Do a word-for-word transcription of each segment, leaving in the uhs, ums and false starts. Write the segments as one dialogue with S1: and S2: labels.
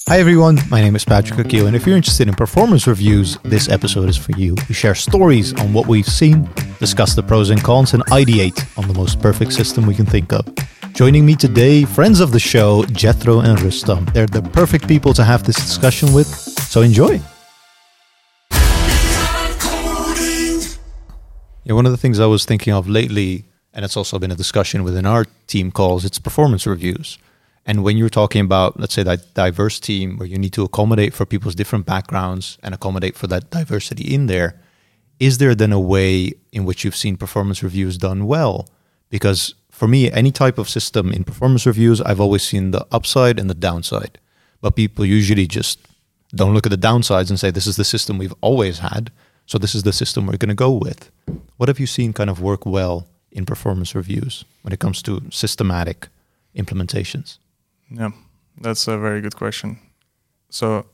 S1: Hi everyone, my name is Patrick Akil, and if you're interested in performance reviews, this episode is for you. We share stories on what we've seen, discuss the pros and cons, and ideate on the most perfect system we can think of. Joining me today, friends of the show, Jethro and Rustam. They're the perfect people to have this discussion with, so enjoy. Yeah, one of the things I was thinking of lately, and it's also been a discussion within our team calls, it's performance reviews. And when you're talking about, let's say, that diverse team where you need to accommodate for people's different backgrounds and accommodate for that diversity in there, is there then a way in which you've seen performance reviews done well? Because for me, any type of system in performance reviews, I've always seen the upside and the downside. But people usually just don't look at the downsides and say, this is the system we've always had, so this is the system we're going to go with. What have you seen kind of work well in performance reviews when it comes to systematic implementations?
S2: Yeah, that's a very good question. So,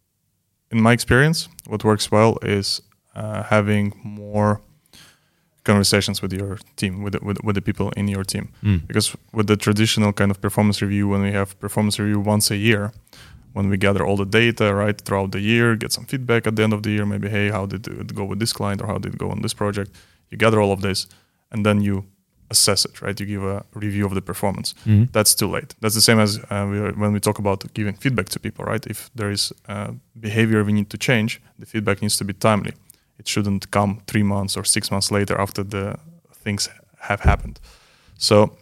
S2: in my experience, what works well is uh, having more conversations with your team, with the, with, with the people in your team. Mm. Because with the traditional kind of performance review, when we have performance review once a year, when we gather all the data, right, throughout the year, get some feedback at the end of the year, maybe, hey, how did it go with this client or how did it go on this project? You gather all of this, and then you assess it, right? You give a review of the performance. Mm-hmm. That's too late. That's the same as uh, we are, when we talk about giving feedback to people, right? If there is uh, behavior we need to change, the feedback needs to be timely. It shouldn't come three months or six months later after the things have happened. So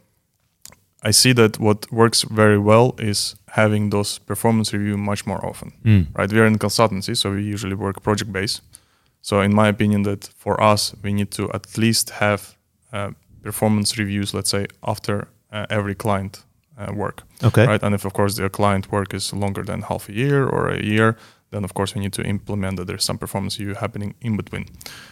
S2: I see that what works very well is having those performance review much more often, mm. right? We are in consultancy, so we usually work project-based. So in my opinion, that for us, we need to at least have uh, performance reviews, let's say, after uh, every client uh, work.
S1: Okay.
S2: Right. And if, of course, the client work is longer than half a year or a year, then, of course, we need to implement that there's some performance review happening in between.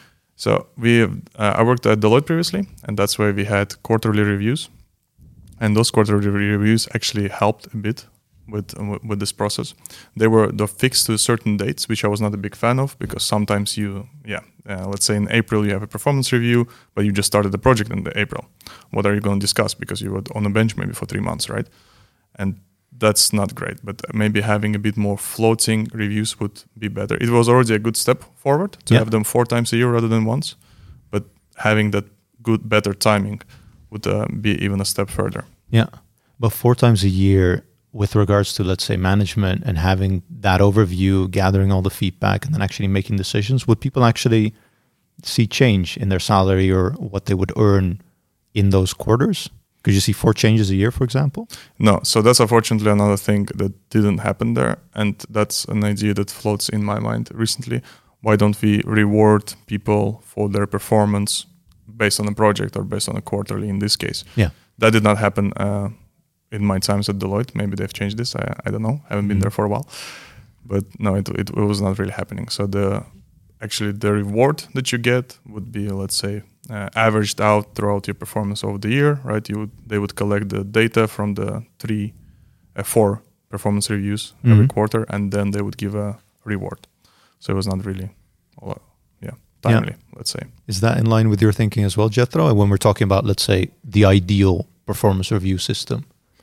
S2: So we, have, uh, I worked at Deloitte previously, and that's where we had quarterly reviews. And those quarterly reviews actually helped a bit with with this process. They were the fixed to certain dates, which I was not a big fan of, because sometimes you, yeah, uh, let's say in April you have a performance review, but you just started the project in the April. What are you going to discuss? Because you were on a bench maybe for three months, right? And that's not great, but maybe having a bit more floating reviews would be better. It was already a good step forward to yeah. have them four times a year rather than once, but having that good, better timing would uh, be even a step further.
S1: Yeah, but four times a year with regards to, let's say, management and having that overview, gathering all the feedback, and then actually making decisions, would people actually see change in their salary or what they would earn in those quarters? Could you see four changes a year, for example?
S2: No. So that's unfortunately another thing that didn't happen there. And that's an idea that floats in my mind recently. Why don't we reward people for their performance based on a project or based on a quarterly in this case?
S1: Yeah.
S2: That did not happen uh, in my times at Deloitte. Maybe they've changed this. I, I don't know. I haven't been mm. there for a while. But no, it, it it was not really happening. So the actually the reward that you get would be, let's say, uh, averaged out throughout your performance over the year, right? You would, they would collect the data from the three, uh, four performance reviews mm-hmm. every quarter, and then they would give a reward. So it was not really, well, yeah, timely, yeah. let's say.
S1: Is that in line with your thinking as well, Jethro? And when we're talking about, let's say, the ideal performance review system?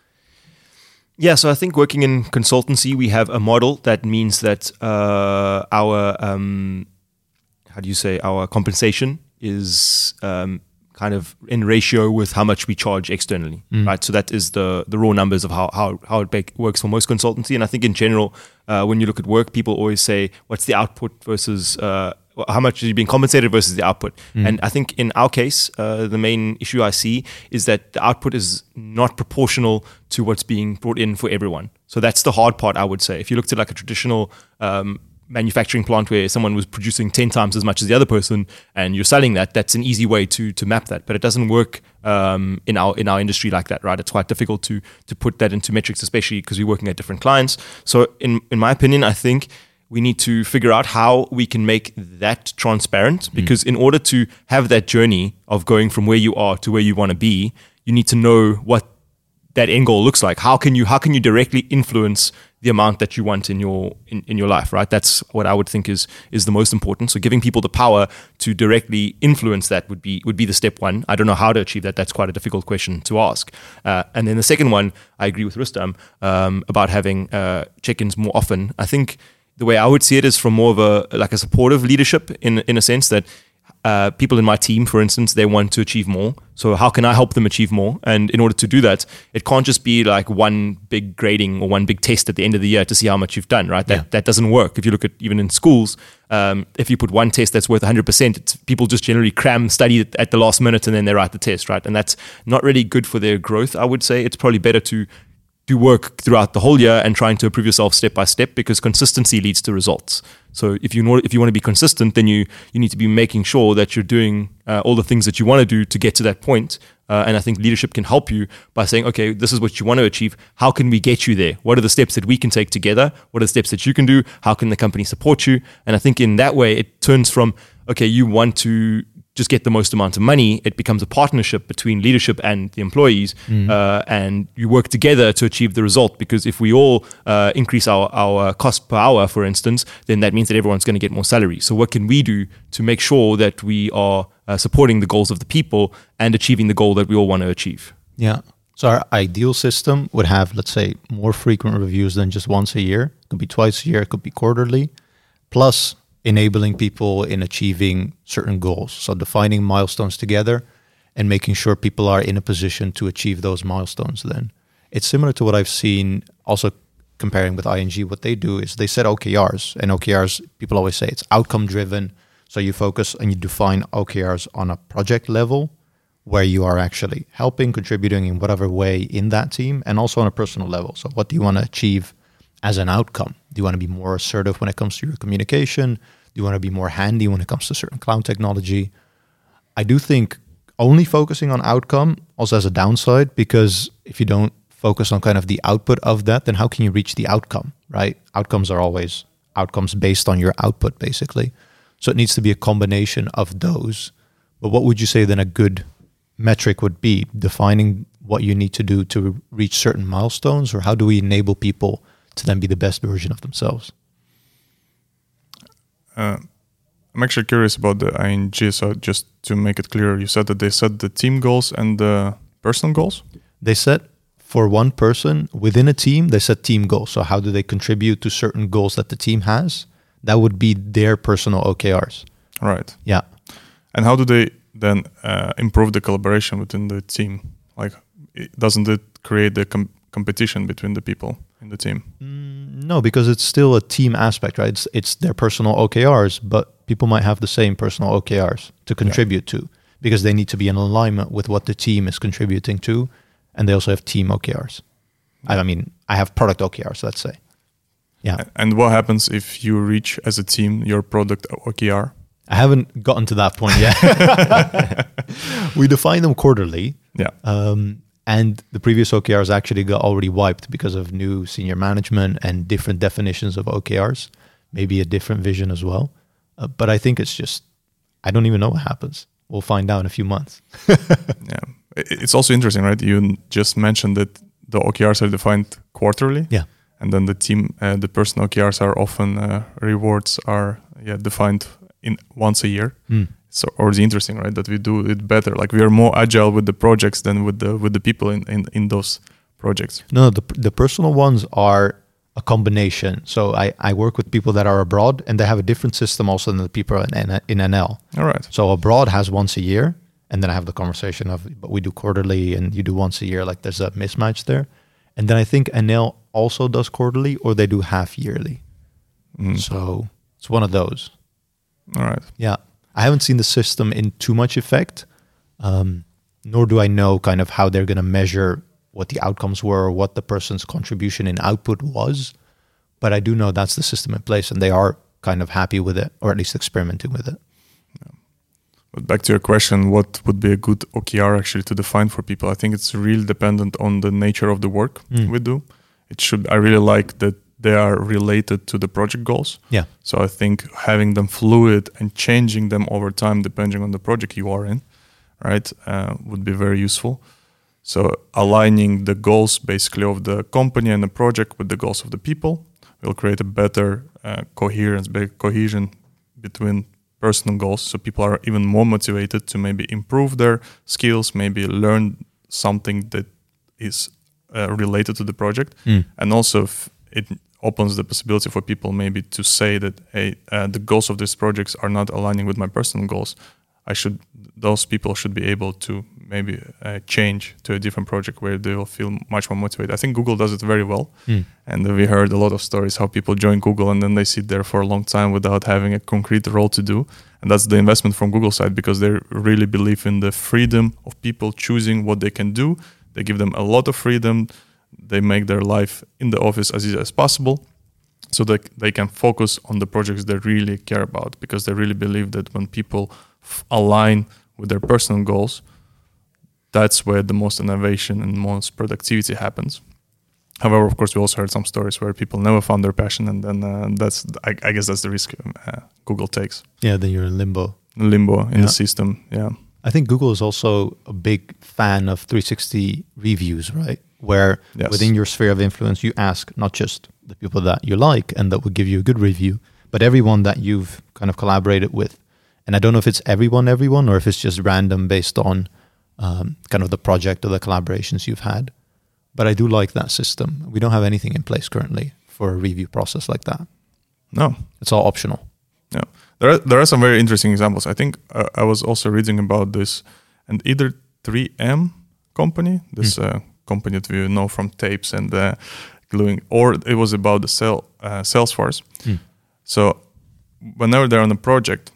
S3: Yeah, so I think working in consultancy, we have a model that means that uh, our, um, how do you say, our compensation is um, kind of in ratio with how much we charge externally, mm. right? So that is the the raw numbers of how how, how it be- works for most consultancy. And I think in general, uh, when you look at work, people always say, what's the output versus uh, how much is being compensated versus the output. Mm. And I think in our case, uh, the main issue I see is that the output is not proportional to what's being brought in for everyone. So that's the hard part, I would say. If you looked at like a traditional um, manufacturing plant where someone was producing ten times as much as the other person and you're selling that, that's an easy way to to map that. But it doesn't work um, in our in our industry like that, right? It's quite difficult to to put that into metrics, especially because we're working at different clients. So in in my opinion, I think we need to figure out how we can make that transparent, because mm. in order to have that journey of going from where you are to where you want to be, you need to know what that end goal looks like. How can you how can you directly influence the amount that you want in your in, in your life, right? That's what I would think is is the most important. So giving people the power to directly influence that would be would be the step one. I don't know how to achieve that. That's quite a difficult question to ask. Uh, and then the second one, I agree with Rustam um, about having uh, check-ins more often. I think the way I would see it is from more of a like a supportive leadership in in a sense that uh, people in my team, for instance, they want to achieve more. So how can I help them achieve more? And in order to do that, it can't just be like one big grading or one big test at the end of the year to see how much you've done, right? That
S1: Yeah.
S3: that doesn't work. If you look at even in schools, um, if you put one test that's worth one hundred percent, it's, people just generally cram, study at, at the last minute, and then they write the test, right? And that's not really good for their growth, I would say. It's probably better to do work throughout the whole year and trying to improve yourself step by step, because consistency leads to results. So if you know, if you want to be consistent, then you you need to be making sure that you're doing uh, all the things that you want to do to get to that point. Uh, and I think leadership can help you by saying, okay, this is what you want to achieve. How can we get you there? What are the steps that we can take together? What are the steps that you can do? How can the company support you? And I think in that way, it turns from, okay, you want to just get the most amount of money. It becomes a partnership between leadership and the employees, mm. uh, and you work together to achieve the result. Because if we all uh, increase our, our cost per hour, for instance, then that means that everyone's going to get more salary. So what can we do to make sure that we are uh, supporting the goals of the people and achieving the goal that we all want to achieve?
S1: Yeah. So our ideal system would have, let's say, more frequent reviews than just once a year. It could be twice a year, it could be quarterly, plus enabling people in achieving certain goals. So defining milestones together and making sure people are in a position to achieve those milestones then. It's similar to what I've seen also comparing with I N G. What they do is they set O K Rs, and O K Rs, people always say it's outcome driven. So you focus and you define O K Rs on a project level where you are actually helping, contributing in whatever way in that team, and also on a personal level. So what do you want to achieve as an outcome? Do you want to be more assertive when it comes to your communication? Do you want to be more handy when it comes to certain cloud technology? I do think only focusing on outcome also has a downside, because if you don't focus on kind of the output of that, then how can you reach the outcome, right? Outcomes are always outcomes based on your output, basically. So it needs to be a combination of those. But what would you say then a good metric would be? Defining what you need to do to reach certain milestones, or how do we enable people to then be the best version of themselves?
S2: Uh, I'm actually curious about the I N G. So just to make it clear, you said that they set the team goals and the personal goals?
S1: They set for one person within a team, they set team goals. So how do they contribute to certain goals that the team has? That would be their personal O K Rs.
S2: Right.
S1: Yeah.
S2: And how do they then uh, improve the collaboration within the team? Like, it, doesn't it create the com- competition between the people in the team?
S1: Mm, no, because it's still a team aspect, right? It's, it's their personal O K Rs, but people might have the same personal O K Rs to contribute yeah. to, because they need to be in alignment with what the team is contributing to. And they also have team O K Rs. Yeah. I mean, I have product O K Rs, let's say. Yeah.
S2: And what happens if you reach as a team your product O K R?
S1: I haven't gotten to that point yet. We define them quarterly.
S2: Yeah.
S1: Um, and the previous O K Rs actually got already wiped because of new senior management and different definitions of O K Rs, maybe a different vision as well. Uh, but I think it's just, I don't even know what happens. We'll find out in a few months.
S2: Yeah. It's also interesting, right? You just mentioned that the O K Rs are defined quarterly.
S1: Yeah.
S2: And then the team, uh, the personal O K Rs are often, uh, rewards are yeah defined in once a year. Mm. So already interesting, right? That we do it better. Like we are more agile with the projects than with the with the people in, in, in those projects.
S1: No, the the personal ones are a combination. So I, I work with people that are abroad, and they have a different system also than the people in, in N L.
S2: All right.
S1: So abroad has once a year, and then I have the conversation of, but we do quarterly and you do once a year. Like there's a mismatch there. And then I think N L also does quarterly, or they do half yearly. Mm. So it's one of those.
S2: All right.
S1: Yeah. I haven't seen the system in too much effect, um, nor do I know kind of how they're going to measure what the outcomes were or what the person's contribution in output was. But I do know that's the system in place, and they are kind of happy with it, or at least experimenting with it.
S2: Yeah. But back to your question, what would be a good O K R actually to define for people? I think it's really dependent on the nature of the work mm. we do. It should. I really like that they are related to the project goals.
S1: Yeah.
S2: So I think having them fluid and changing them over time, depending on the project you are in, right, uh, would be very useful. So aligning the goals basically of the company and the project with the goals of the people will create a better uh, coherence, better cohesion between personal goals. So people are even more motivated to maybe improve their skills, maybe learn something that is uh, related to the project.
S1: Mm.
S2: And also f- it opens the possibility for people maybe to say that, hey, uh, the goals of these projects are not aligning with my personal goals. I should, those people should be able to maybe uh, change to a different project where they will feel much more motivated. I think Google does it very well.
S1: Mm.
S2: And we heard a lot of stories how people join Google and then they sit there for a long time without having a concrete role to do. And that's the investment from Google side, because they really believe in the freedom of people choosing what they can do. They give them a lot of freedom. They make their life in the office as easy as possible, so that they can focus on the projects they really care about, because they really believe that when people f- align with their personal goals, that's where the most innovation and most productivity happens. However, of course, we also heard some stories where people never found their passion, and then uh, that's I, I guess that's the risk uh, Google takes.
S1: Yeah, then you're in limbo.
S2: Limbo in
S1: Yeah.
S2: the system, yeah.
S1: I think Google is also a big fan of three sixty reviews, right? Where
S2: Yes.
S1: within your sphere of influence, you ask not just the people that you like and that would give you a good review, but everyone that you've kind of collaborated with. And I don't know if it's everyone, everyone, or if it's just random based on um, kind of the project or the collaborations you've had. But I do like that system. We don't have anything in place currently for a review process like that.
S2: No,
S1: It's all optional.
S2: yeah. There are, there are some very interesting examples. I think uh, I was also reading about this, and either three M company, this
S1: Mm.
S2: uh, company that we know from tapes and uh, gluing, or it was about the cell, uh, Salesforce.
S1: Mm.
S2: So whenever they're on a project,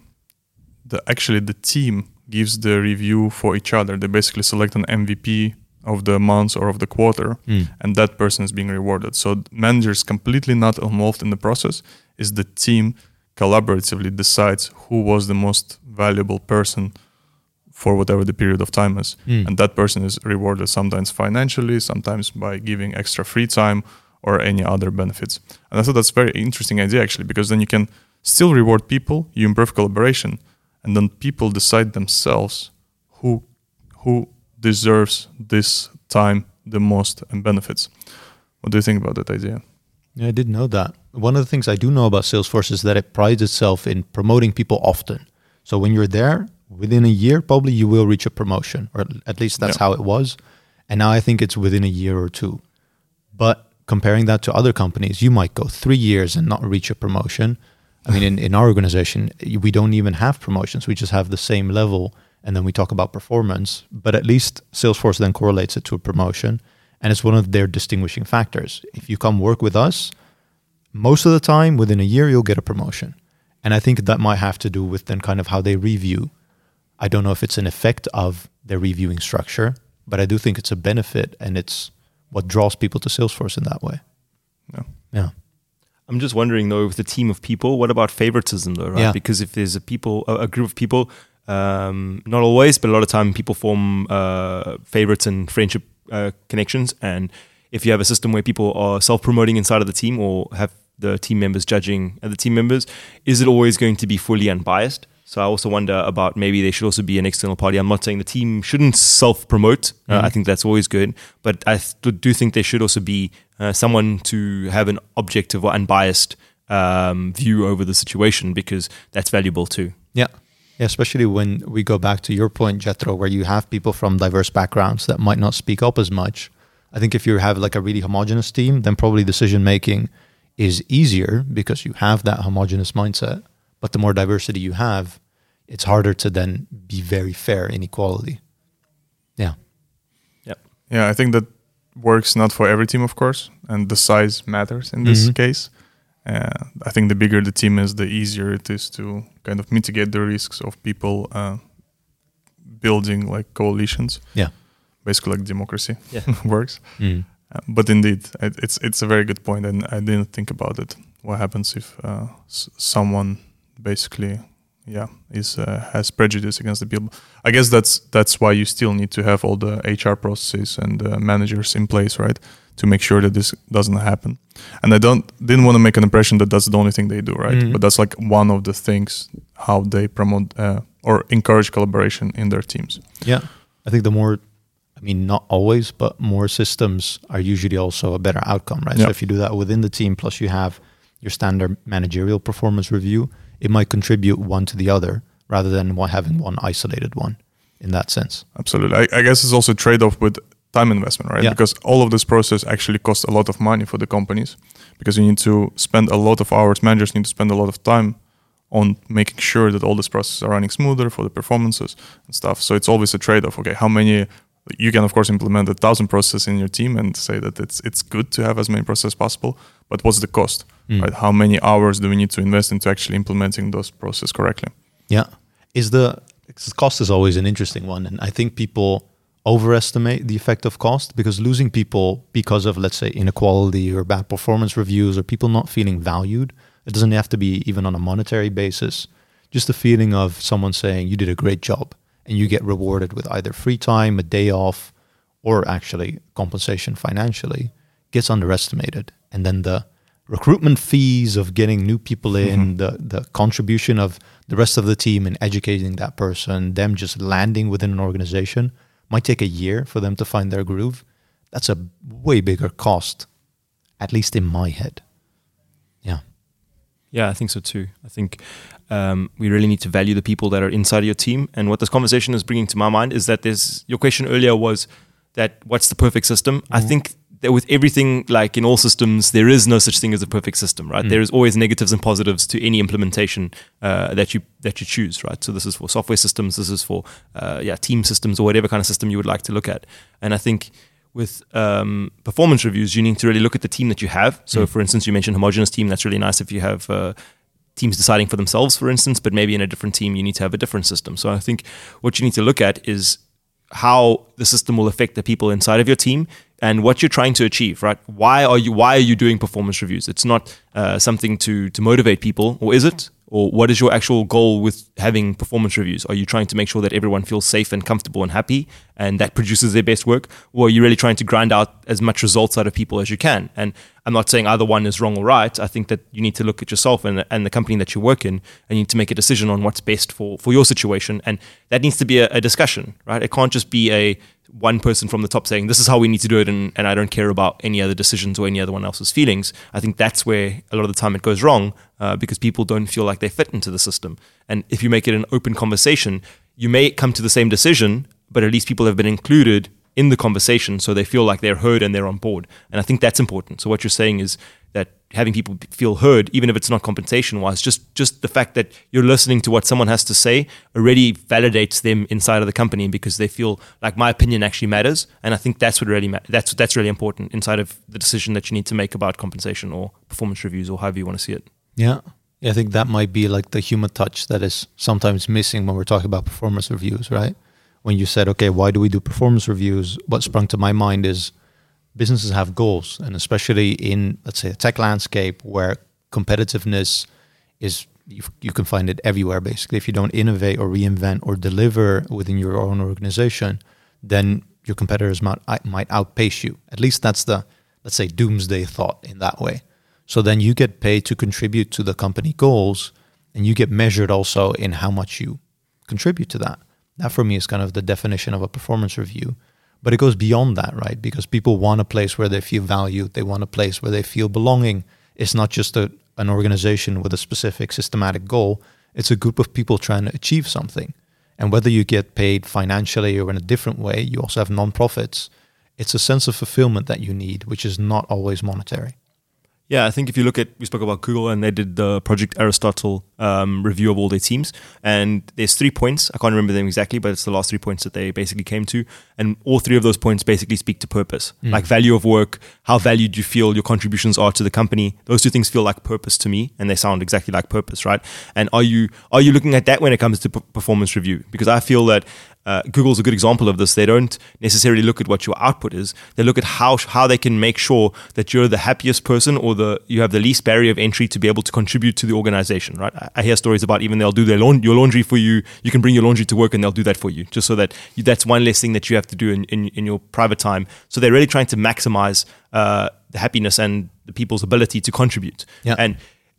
S2: the actually the team gives the review for each other. They basically select an M V P of the month or of the quarter,
S1: Mm.
S2: and that person is being rewarded. So managers completely not involved in the process. Is the team collaboratively decides who was the most valuable person for whatever the period of time is.
S1: Mm.
S2: And that person is rewarded sometimes financially, sometimes by giving extra free time or any other benefits. And I thought that's a very interesting idea, actually, because then you can still reward people, you improve collaboration, and then people decide themselves who who deserves this time the most and benefits. What do you think about that idea?
S1: Yeah, I didn't know that. One of the things I do know about Salesforce is that it prides itself in promoting people often. So when you're there, within a year, probably you will reach a promotion, or at least that's
S2: Yeah.
S1: how it was. And now I think it's within a year or two. But comparing that to other companies, you might go three years and not reach a promotion. I mean, in, in our organization, we don't even have promotions. We just have the same level, and then we talk about performance. But at least Salesforce then correlates it to a promotion. And it's one of their distinguishing factors. If you come work with us, most of the time, within a year, you'll get a promotion. And I think that might have to do with then kind of how they review. I don't know if it's an effect of their reviewing structure, but I do think it's a benefit, and it's what draws people to Salesforce in that way.
S2: Yeah.
S1: Yeah.
S3: I'm just wondering though, with a team of people, what about favoritism though, right?
S1: Yeah.
S3: Because if there's a people, a, a group of people, um, not always, but a lot of time people form uh, favorites and friendship uh, connections. And if you have a system where people are self-promoting inside of the team, or have the team members judging other team members, is it always going to be fully unbiased? So I also wonder about maybe there should also be an external party. I'm not saying the team shouldn't self-promote. Uh,
S1: Mhm.
S3: I think that's always good. But I th- do think there should also be uh, someone to have an objective or unbiased um, view over the situation, because that's valuable too.
S1: Yeah. Yeah, especially when we go back to your point, Jethro, where you have people from diverse backgrounds that might not speak up as much. I think if you have like a really homogenous team, then probably decision-making is easier because you have that homogenous mindset. But the more diversity you have, it's harder to then be very fair in equality. Yeah.
S2: Yeah, I think that works not for every team, of course, and the size matters in this
S1: Mhm.
S2: case. Uh, I think the bigger the team is, the easier it is to kind of mitigate the risks of people uh, building like coalitions.
S1: Yeah.
S2: Basically, like democracy
S3: Yeah.
S2: works.
S1: Mm.
S2: Uh, but indeed, it, it's it's a very good point, and I didn't think about it. What happens if uh, s- someone basically, yeah, is uh, has prejudice against the people? I guess that's that's why you still need to have all the H R processes and uh, managers in place, right, to make sure that this doesn't happen. And I don't didn't want to make an impression that that's the only thing they do, right?
S1: Mhm.
S2: But that's like one of the things how they promote uh, or encourage collaboration in their teams.
S1: Yeah. I think the more, I mean, not always, but more systems are usually also a better outcome, right?
S2: Yeah.
S1: So if you do that within the team, plus you have your standard managerial performance review, it might contribute one to the other rather than one having one isolated one in that sense.
S2: Absolutely. I, I guess it's also a trade-off with time investment, right?
S1: Yeah.
S2: Because all of this process actually costs a lot of money for the companies, because you need to spend a lot of hours, managers need to spend a lot of time on making sure that all these processes are running smoother for the performances and stuff. So it's always a trade-off. Okay, how many, you can of course implement a thousand processes in your team and say that it's it's good to have as many processes as possible, but what's the cost,
S1: Mm.
S2: right? How many hours do we need to invest into actually implementing those processes correctly?
S1: Yeah. Is the, because cost is always an interesting one. And I think people overestimate the effect of cost, because losing people because of, let's say, inequality or bad performance reviews or people not feeling valued, it doesn't have to be even on a monetary basis. Just the feeling of someone saying you did a great job and you get rewarded with either free time, a day off, or actually compensation financially gets underestimated. And then the recruitment fees of getting new people in, mm-hmm. the, the contribution of the rest of the team in educating that person, them just landing within an organization, might take a year for them to find their groove. That's a way bigger cost, at least in my head. Yeah.
S3: Yeah, I think so too. I think um, we really need to value the people that are inside of your team. And what this conversation is bringing to my mind is that there's, your question earlier was that what's the perfect system? Mm-hmm. I think that with everything, like in all systems, there is no such thing as a perfect system, right? Mm. There is always negatives and positives to any implementation uh, that you that you choose, right? So this is for software systems, this is for uh, yeah team systems, or whatever kind of system you would like to look at. And I think with um, performance reviews, you need to really look at the team that you have. So, mm. for instance, you mentioned homogeneous team. That's really nice if you have uh, teams deciding for themselves, for instance. But maybe in a different team, you need to have a different system. So I think what you need to look at is how the system will affect the people inside of your team and what you're trying to achieve, right? Why are you why are you doing performance reviews? It's not uh, something to to motivate people, or is it? Or what is your actual goal with having performance reviews? Are you trying to make sure that everyone feels safe and comfortable and happy and that produces their best work? Or are you really trying to grind out as much results out of people as you can? And I'm not saying either one is wrong or right. I think that you need to look at yourself and, and the company that you work in, and you need to make a decision on what's best for, for your situation. And that needs to be a, a discussion, right? It can't just be a one person from the top saying, this is how we need to do it, and, and I don't care about any other decisions or any other one else's feelings. I think that's where a lot of the time it goes wrong, uh, because people don't feel like they fit into the system. And if you make it an open conversation, you may come to the same decision, but at least people have been included in the conversation, so they feel like they're heard and they're on board. And I think that's important. So what you're saying is that having people feel heard, even if it's not compensation-wise, just just the fact that you're listening to what someone has to say already validates them inside of the company, because they feel like my opinion actually matters. And I think that's what really ma- that's that's really important inside of the decision that you need to make about compensation or performance reviews, or however you want to see it.
S1: Yeah. Yeah, I think that might be like the human touch that is sometimes missing when we're talking about performance reviews, right? When you said, okay, why do we do performance reviews? What sprung to my mind is businesses have goals, and especially in, let's say, a tech landscape where competitiveness is, you, you can find it everywhere, basically. If you don't innovate or reinvent or deliver within your own organization, then your competitors might, might outpace you. At least that's the, let's say, doomsday thought in that way. So then you get paid to contribute to the company goals, and you get measured also in how much you contribute to that. That for me is kind of the definition of a performance review. But it goes beyond that, right? Because people want a place where they feel valued. They want a place where they feel belonging. It's not just a, an organization with a specific systematic goal. It's a group of people trying to achieve something. And whether you get paid financially or in a different way, you also have non-profits. It's a sense of fulfillment that you need, which is not always monetary.
S3: Yeah, I think if you look at, we spoke about Google, and they did the Project Aristotle um, review of all their teams. And there's three points. I can't remember them exactly, but it's the last three points that they basically came to. And all three of those points basically speak to purpose, mm. like value of work, how valued you feel your contributions are to the company. Those two things feel like purpose to me, and they sound exactly like purpose, right? And are you are you looking at that when it comes to p- performance review? Because I feel that Uh, Google's a good example of this. They don't necessarily look at what your output is. They look at how how they can make sure that you're the happiest person, or the you have the least barrier of entry to be able to contribute to the organization, right? I, I hear stories about even they'll do their laun- your laundry for you. You can bring your laundry to work and they'll do that for you, just so that you, that's one less thing that you have to do in, in, in your private time. So they're really trying to maximize uh, the happiness and the people's ability to contribute.
S1: Yeah.
S3: And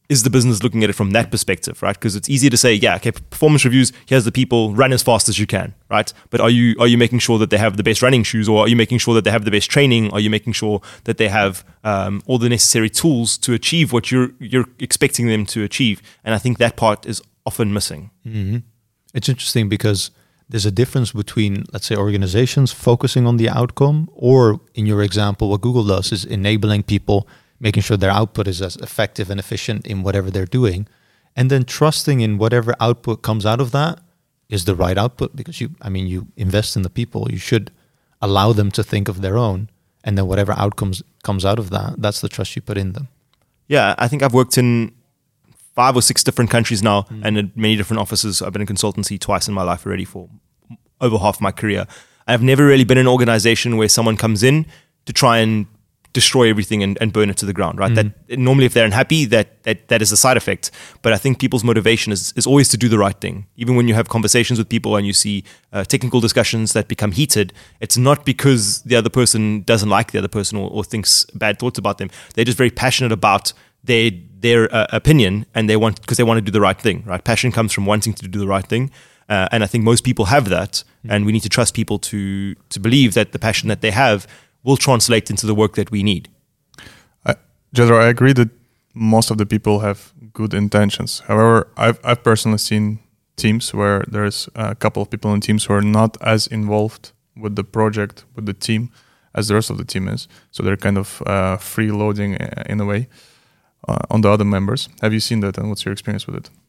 S3: is the business looking at it from that perspective, right? Because it's easy to say, yeah, okay, performance reviews, here's the people, run as fast as you can, right? But are you are you making sure that they have the best running shoes, or are you making sure that they have the best training? Are you making sure that they have um, all the necessary tools to achieve what you're you're expecting them to achieve? And I think that part is often missing.
S1: Mm-hmm. It's interesting because there's a difference between, let's say, organizations focusing on the outcome, or in your example, what Google does is enabling people, making sure their output is as effective and efficient in whatever they're doing, and then trusting in whatever output comes out of that is the right output, because you, I mean, you invest in the people, you should allow them to think of their own, and then whatever outcomes comes out of that, that's the trust you put in them.
S3: Yeah, I think I've worked in five or six different countries now, mm. and in many different offices. I've been in consultancy twice in my life already for over half my career. I've never really been in an organization where someone comes in to try and destroy everything and, and burn it to the ground, right? Mm. That normally, if they're unhappy, that that that is a side effect. But I think people's motivation is is always to do the right thing. Even when you have conversations with people and you see uh, technical discussions that become heated, it's not because the other person doesn't like the other person or, or thinks bad thoughts about them. They're just very passionate about their their uh, opinion, and they want because they want to do the right thing, right? Passion comes from wanting to do the right thing. Uh, and I think most people have that, mm. and we need to trust people to to believe that the passion that they have will translate into the work that we need.
S2: I, Jethro, I agree that most of the people have good intentions. However, I've I've personally seen teams where there's a couple of people in teams who are not as involved with the project, with the team, as the rest of the team is. So they're kind of uh, freeloading in a way uh, on the other members. Have you seen that, and what's your experience with it?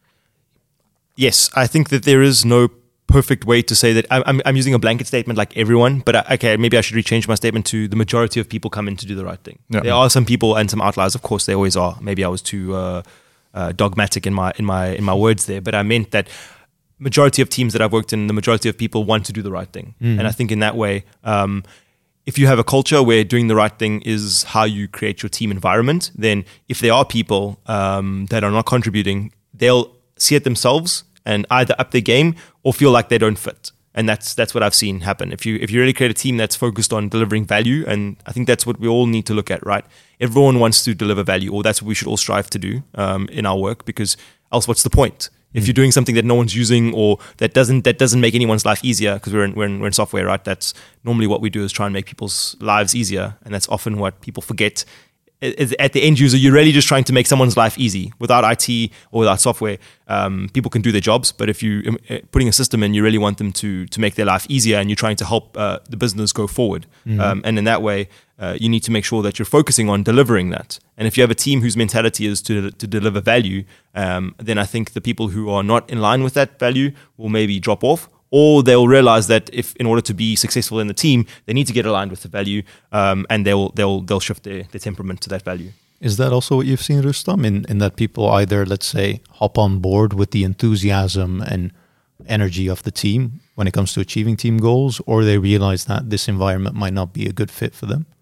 S3: Yes, I think that there is no perfect way to say that. I'm, I'm using a blanket statement like everyone, but I, okay, maybe I should rechange my statement to the majority of people come in to do the right thing. Yeah. There are some people and some outliers, of course, there always are. Maybe I was too uh, uh, dogmatic in my in my in my words there, but I meant that majority of teams that I've worked in, the majority of people want to do the right thing, mm. and I think in that way, um, if you have a culture where doing the right thing is how you create your team environment, then if there are people um, that are not contributing, they'll see it themselves and either up their game or feel like they don't fit. And that's that's what I've seen happen. If you if you really create a team that's focused on delivering value, and I think that's what we all need to look at, right? Everyone wants to deliver value, or that's what we should all strive to do um, in our work, because else what's the point? Mm. If you're doing something that no one's using, or that doesn't that doesn't make anyone's life easier, because we're in, we're in we're in software, right? That's normally what we do, is try and make people's lives easier, and that's often what people forget. At the end user, you're really just trying to make someone's life easy. Without I T or without software, um, people can do their jobs. But if you're putting a system in, you really want them to to make their life easier, and you're trying to help uh, the business go forward. Mm-hmm. Um, and in that way, uh, you need to make sure that you're focusing on delivering that. And if you have a team whose mentality is to to deliver value, um, then I think the people who are not in line with that value will maybe drop off. Or they'll realize that if, in order to be successful in the team, they need to get aligned with the value, um, and they'll they'll they'll shift their, their temperament to that value.
S1: Is that also what you've seen, Rustam, in, in that people either, let's say, hop on board with the enthusiasm and energy of the team when it comes to achieving team goals, or they realize that this environment might not be a good fit for them?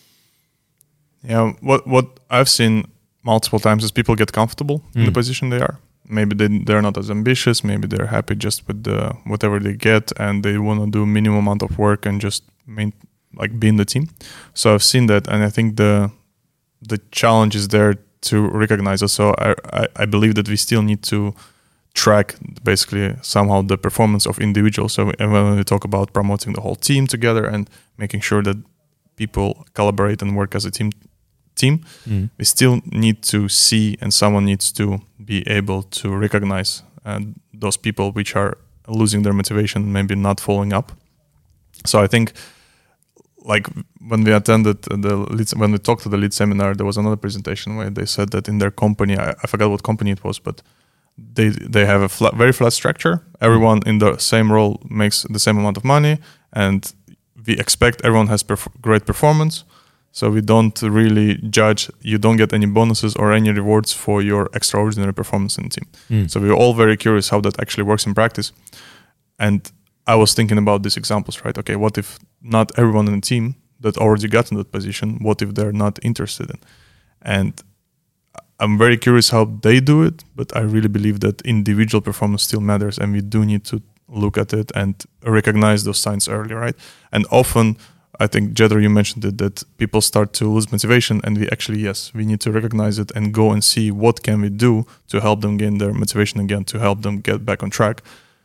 S2: Yeah, what what I've seen multiple times is people get comfortable mm. in the position they are. Maybe they, they're not as ambitious. Maybe they're happy just with the, whatever they get, and they want to do minimum amount of work and just main, like be in the team. So I've seen that, and I think the the challenge is there to recognize it. So I, I, I believe that we still need to track basically somehow the performance of individuals. So when we talk about promoting the whole team together and making sure that people collaborate and work as a team, team, mm. we still need to see, and someone needs to be able to recognize uh, those people which are losing their motivation, maybe not following up. So I think, like when we attended the lead, when we talked to the lead seminar, there was another presentation where they said that in their company, I, I forgot what company it was, but they they have a flat, very flat structure. Everyone in the same role makes the same amount of money, and we expect everyone has perf- great performance. So we don't really judge. You don't get any bonuses or any rewards for your extraordinary performance in the team. Mm. So we're all very curious how that actually works in practice. And I was thinking about these examples, right? Okay, what if not everyone in the team that already got in that position, what if they're not interested in? And I'm very curious how they do it, but I really believe that individual performance still matters, and we do need to look at it and recognize those signs early, right? And often I think Jethro, you mentioned it, that people start to lose motivation, and we actually, yes, we need to recognize it and go and see what can we do to help them gain their motivation again, to help them get back on track.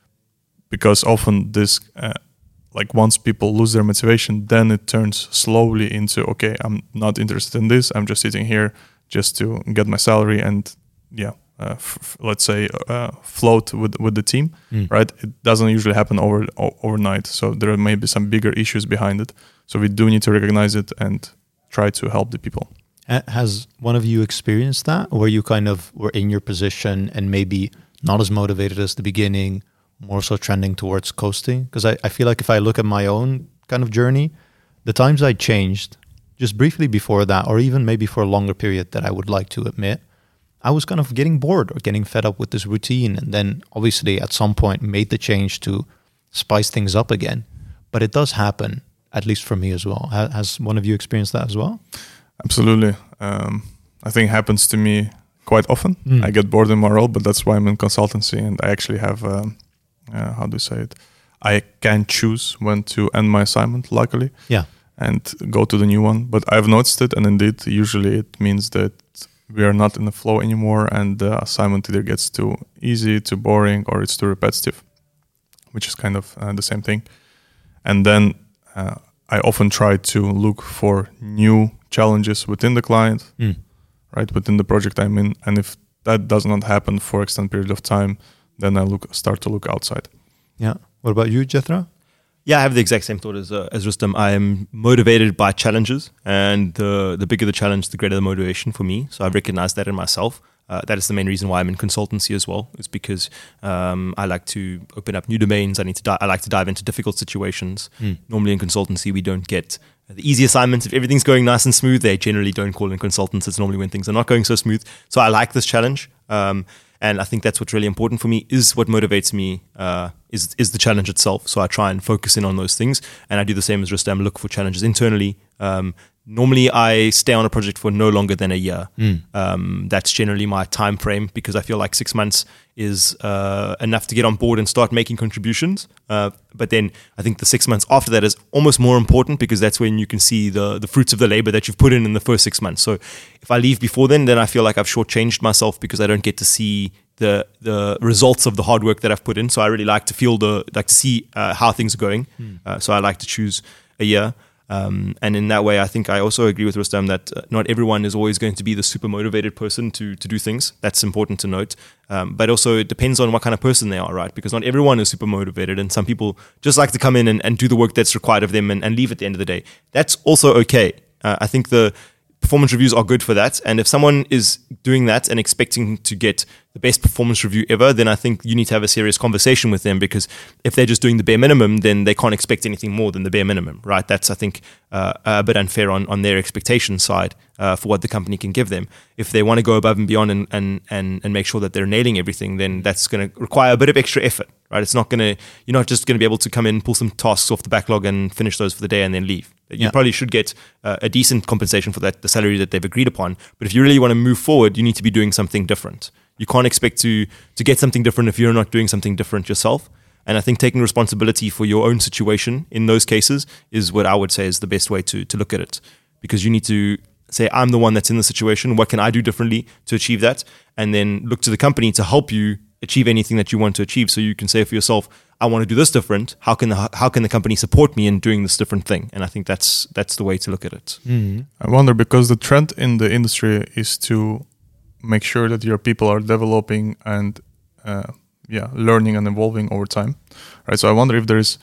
S2: Because often this, uh, like once people lose their motivation, then it turns slowly into, okay, I'm not interested in this. I'm just sitting here just to get my salary and, yeah, uh, f- f- let's say uh, float with with the team,
S1: Mm.
S2: right? It doesn't usually happen over o- overnight. So there may be some bigger issues behind it. So we do need to recognize it and try to help the people.
S1: Ha- Has one of you experienced that, where you kind of were in your position and maybe not as motivated as the beginning, more so trending towards coasting? Because I, I feel like if I look at my own kind of journey, the times I changed just briefly before that, or even maybe for a longer period that I would like to admit, I was kind of getting bored or getting fed up with this routine. And then obviously at some point made the change to spice things up again. But it does happen, at least for me as well. Ha- Has one of you experienced that as well?
S2: Absolutely. Um, I think it happens to me quite often.
S1: Mm.
S2: I get bored in my role, but that's why I'm in consultancy, and I actually have, um, uh, how do you say it? I can choose when to end my assignment, luckily,
S1: Yeah.
S2: and go to the new one. But I've noticed it, and indeed, usually it means that we are not in the flow anymore, and the assignment either gets too easy, too boring, or it's too repetitive, which is kind of uh, the same thing. And then uh, I often try to look for new challenges within the client,
S1: Mm.
S2: right, within the project I'm in. And if that does not happen for an extended period of time, then I look start to look outside.
S1: Yeah. What about you, Jethro?
S3: Yeah, I have the exact same thought as uh, as Rustam. I am motivated by challenges, and the the bigger the challenge, the greater the motivation for me. So I recognize that in myself. Uh, that is the main reason why I'm in consultancy as well. It's because um, I like to open up new domains. I need to. Di- I like to dive into difficult situations.
S1: Mm.
S3: Normally in consultancy, we don't get the easy assignments. If everything's going nice and smooth, they generally don't call in consultants. It's normally when things are not going so smooth. So I like this challenge. Um, And I think that's what's really important for me, is what motivates me, uh, is is the challenge itself. So I try and focus in on those things. And I do the same as Rustam, look for challenges internally. Um, normally I stay on a project for no longer than a year.
S1: Mm.
S3: Um, that's generally my time frame, because I feel like six months is uh, enough to get on board and start making contributions. Uh, but then I think the six months after that is almost more important, because that's when you can see the the fruits of the labor that you've put in in the first six months. So if I leave before then, then I feel like I've shortchanged myself, because I don't get to see the the results of the hard work that I've put in. So I really like to feel the like to see uh, how things are going.
S1: Mm.
S3: Uh, so I like to choose a year. Um, and in that way, I think I also agree with Rustam that uh, not everyone is always going to be the super motivated person to to do things. That's important to note. Um, but also it depends on what kind of person they are, right? Because not everyone is super motivated, and some people just like to come in and, and do the work that's required of them and, and leave at the end of the day. That's also okay. Uh, I think the performance reviews are good for that. And if someone is doing that and expecting to get the best performance review ever, then I think you need to have a serious conversation with them, because if they're just doing the bare minimum, then they can't expect anything more than the bare minimum, right? That's, I think, uh, a bit unfair on, on their expectation side uh, for what the company can give them. If they want to go above and beyond and, and, and, and make sure that they're nailing everything, then that's going to require a bit of extra effort, right? It's not going to, you're not just going to be able to come in, pull some tasks off the backlog and finish those for the day and then leave. You
S1: Yeah.
S3: probably should get uh, a decent compensation for that, the salary that they've agreed upon. But if you really want to move forward, you need to be doing something different. You can't expect to to get something different if you're not doing something different yourself. And I think taking responsibility for your own situation in those cases is what I would say is the best way to to look at it. Because you need to say, I'm the one that's in the situation. What can I do differently to achieve that? And then look to the company to help you achieve anything that you want to achieve. So you can say for yourself, I want to do this different. How can the how can the company support me in doing this different thing? And I think that's that's the way to look at it.
S1: Mm.
S2: I wonder, because the trend in the industry is to make sure that your people are developing and uh, yeah, learning and evolving over time, right? So I wonder if there is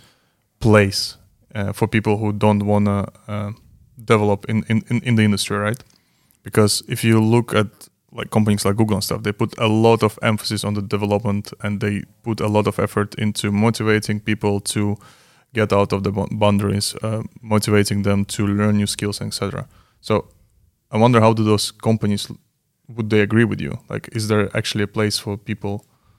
S2: place uh, for people who don't want to uh, develop in, in, in the industry, right? Because if you look at like companies like Google and stuff, they put a lot of emphasis on the development, and they put a lot of effort into motivating people to get out of the boundaries, uh, motivating them to learn new skills, et cetera. So I wonder, how do those companies, would they agree with you? Like, is there actually a place for people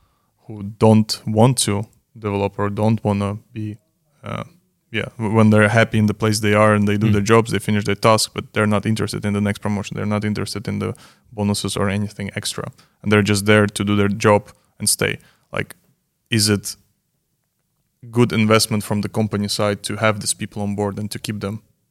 S2: who don't want to develop or don't want to be, uh, yeah, when they're happy in the place they are and they do
S1: Mm.
S2: their jobs, they finish their task, but they're not interested in the next promotion. They're not interested in the bonuses or anything extra. And they're just there to do their job and stay. Like, is it good investment from the company side to have these people on board and to keep them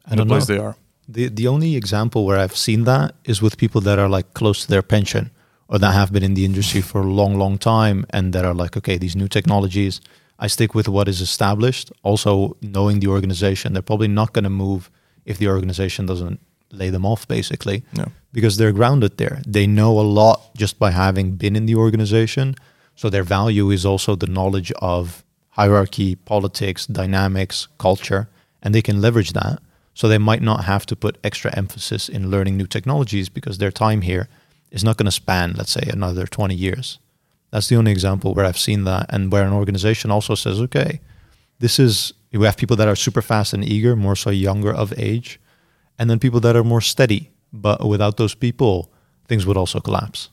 S1: I
S2: in the
S1: don't
S2: place
S1: know.
S2: they are.
S1: The the only example where I've seen that is with people that are like close to their pension or that have been in the industry for a long, long time and that are like, okay, these new technologies, I stick with what is established. Also, knowing the organization, they're probably not going to move if the organization doesn't lay them off, basically,
S2: Yeah.
S1: because they're grounded there. They know a lot just by having been in the organization. So their value is also the knowledge of hierarchy, politics, dynamics, culture, and they can leverage that. So they might not have to put extra emphasis in learning new technologies because their time here is not going to span, let's say, another twenty years. That's the only example where I've seen that, and where an organization also says, okay, this is, we have people that are super fast and eager, more so younger of age, and then people that are more steady. But without those people, things would also collapse.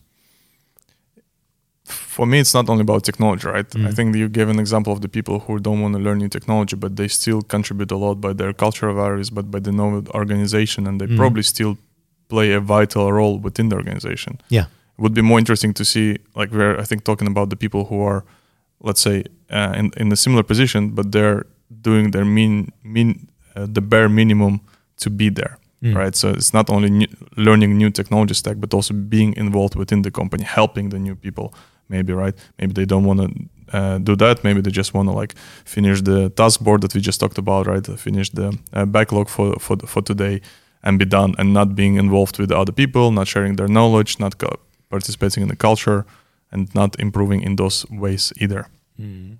S2: For me, it's not only about technology, right?
S1: Mm.
S2: I think you gave an example of the people who don't want to learn new technology, but they still contribute a lot by their cultural values, but by the know organization, and they
S1: Mm.
S2: probably still play a vital role within the organization.
S1: Yeah.
S2: It would be more interesting to see, like we're, I think, talking about the people who are, let's say, uh, in in a similar position, but they're doing their mean, mean uh, the bare minimum to be there.
S1: Mm.
S2: Right, so it's not only new, learning new technology stack, but also being involved within the company, helping the new people. Maybe right, maybe they don't want to uh, do that. Maybe they just want to like finish the task board that we just talked about, right? Finish the uh, backlog for for for today and be done, and not being involved with other people, not sharing their knowledge, not co- participating in the culture, and not improving in those ways either.
S1: Mm.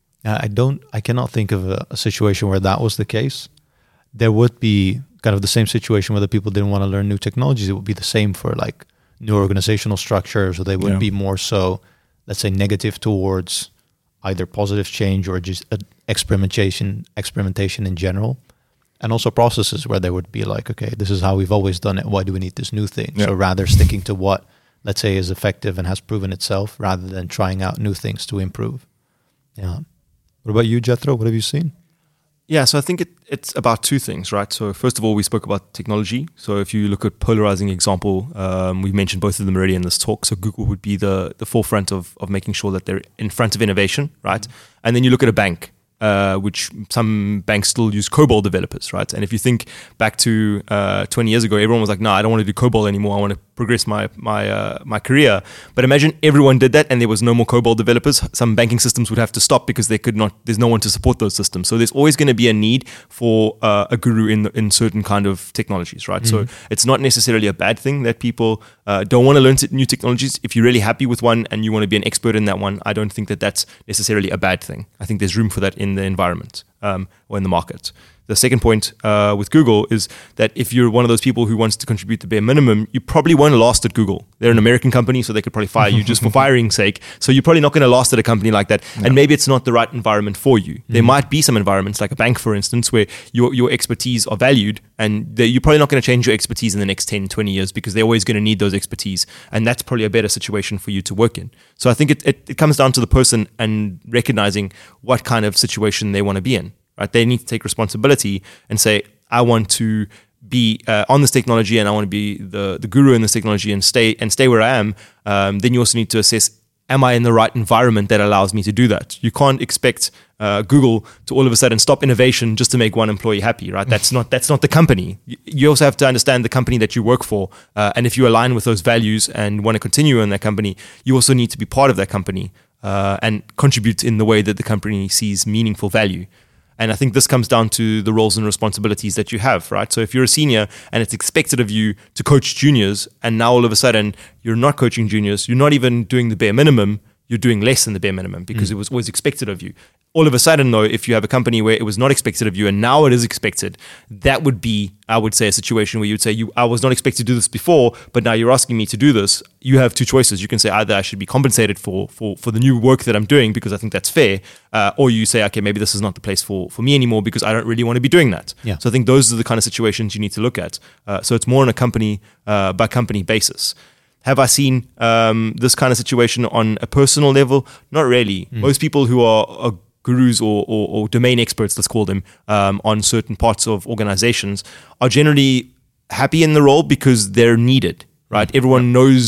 S1: I don't. I cannot think of a, a situation where that was the case. There would be kind of the same situation where the people didn't want to learn new technologies. It would be the same for like new organizational structures, or they would
S2: Yeah.
S1: be more so, let's say, negative towards either positive change or just uh, experimentation, experimentation in general. And also processes where they would be like, okay, this is how we've always done it. Why do we need this new thing?
S2: Yeah.
S1: So rather sticking to what, let's say, is effective and has proven itself, rather than trying out new things to improve. Yeah. What about you, Jethro? What have you seen?
S3: Yeah, so I think it, it's about two things, right? So first of all, we spoke about technology. So if you look at polarizing example, um, we mentioned both of them already in this talk. So Google would be the the forefront of of making sure that they're in front of innovation, right? Mm-hmm. And then you look at a bank, uh, which some banks still use COBOL developers, right? And if you think back to uh, twenty years ago, everyone was like, no, I don't want to do COBOL anymore. I want to progress my my uh, my career. But imagine everyone did that and there was no more COBOL developers. Some banking systems would have to stop because they could not. There's no one to support those systems. So there's always going to be a need for uh, a guru in in certain kind of technologies, right? Mm-hmm. So it's not necessarily a bad thing that people uh, don't want to learn t- new technologies. If you're really happy with one and you want to be an expert in that one, I don't think that that's necessarily a bad thing. I think there's room for that in the environment um, or in the market. The second point uh, with Google is that if you're one of those people who wants to contribute the bare minimum, you probably won't last at Google. They're an American company, so they could probably fire you just for firing's sake. So you're probably not going to last at a company like that. Yeah. And maybe it's not the right environment for you. Mm-hmm. There might be some environments, like a bank, for instance, where your your expertise are valued, and you're probably not going to change your expertise in the next ten, twenty years because they're always going to need those expertise. And that's probably a better situation for you to work in. So I think it, it, it comes down to the person and recognizing what kind of situation they want to be in. Right, they need to take responsibility and say, I want to be uh, on this technology and I want to be the, the guru in this technology and stay and stay where I am. Um, then you also need to assess, am I in the right environment that allows me to do that? You can't expect uh, Google to all of a sudden stop innovation just to make one employee happy, right? That's not that's not the company. You also have to understand the company that you work for, uh, and if you align with those values and want to continue in that company, you also need to be part of that company uh, and contribute in the way that the company sees meaningful value. And I think this comes down to the roles and responsibilities that you have, right? So if you're a senior and it's expected of you to coach juniors, and now all of a sudden you're not coaching juniors, you're not even doing the bare minimum, you're doing less than the bare minimum because mm. it was always expected of you. All of a sudden, though, if you have a company where it was not expected of you and now it is expected, that would be, I would say, a situation where you'd say, "You, I was not expected to do this before, but now you're asking me to do this." You have two choices. You can say either I should be compensated for for, for the new work that I'm doing because I think that's fair, uh, or you say, okay, maybe this is not the place for, for me anymore because I don't really want to be doing that.
S1: Yeah.
S3: So I think those are the kind of situations you need to look at. Uh, so it's more on a company uh, by company basis. Have I seen um, this kind of situation on a personal level? Not really. Mm. Most people who are, are gurus or, or, or domain experts, let's call them, um, on certain parts of organizations are generally happy in the role because they're needed, right? Mm. Everyone knows who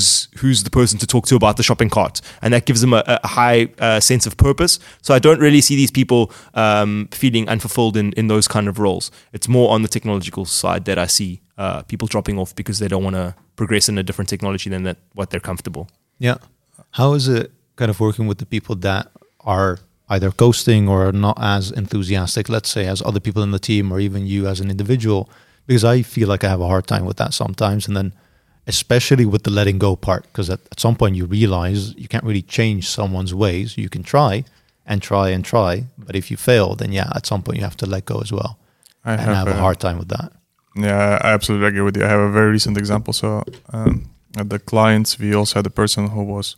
S3: who's the person to talk to about the shopping cart, and that gives them a, a high uh, sense of purpose. So I don't really see these people um, feeling unfulfilled in, in those kind of roles. It's more on the technological side that I see uh, people dropping off because they don't want to progress in a different technology than that what they're comfortable.
S1: Yeah. How is it kind of working with the people that are either ghosting or not as enthusiastic, let's say, as other people in the team or even you as an individual? Because I feel like I have a hard time with that sometimes. And then especially with the letting go part, because at, at some point you realize you can't really change someone's ways. You can try and try and try, but if you fail, then yeah, at some point you have to let go as well.
S2: I
S1: and
S2: have,
S1: I have a
S2: a,
S1: hard time with that.
S2: Yeah, I absolutely agree with you. I have a very recent example. So um, at the clients, we also had a person who was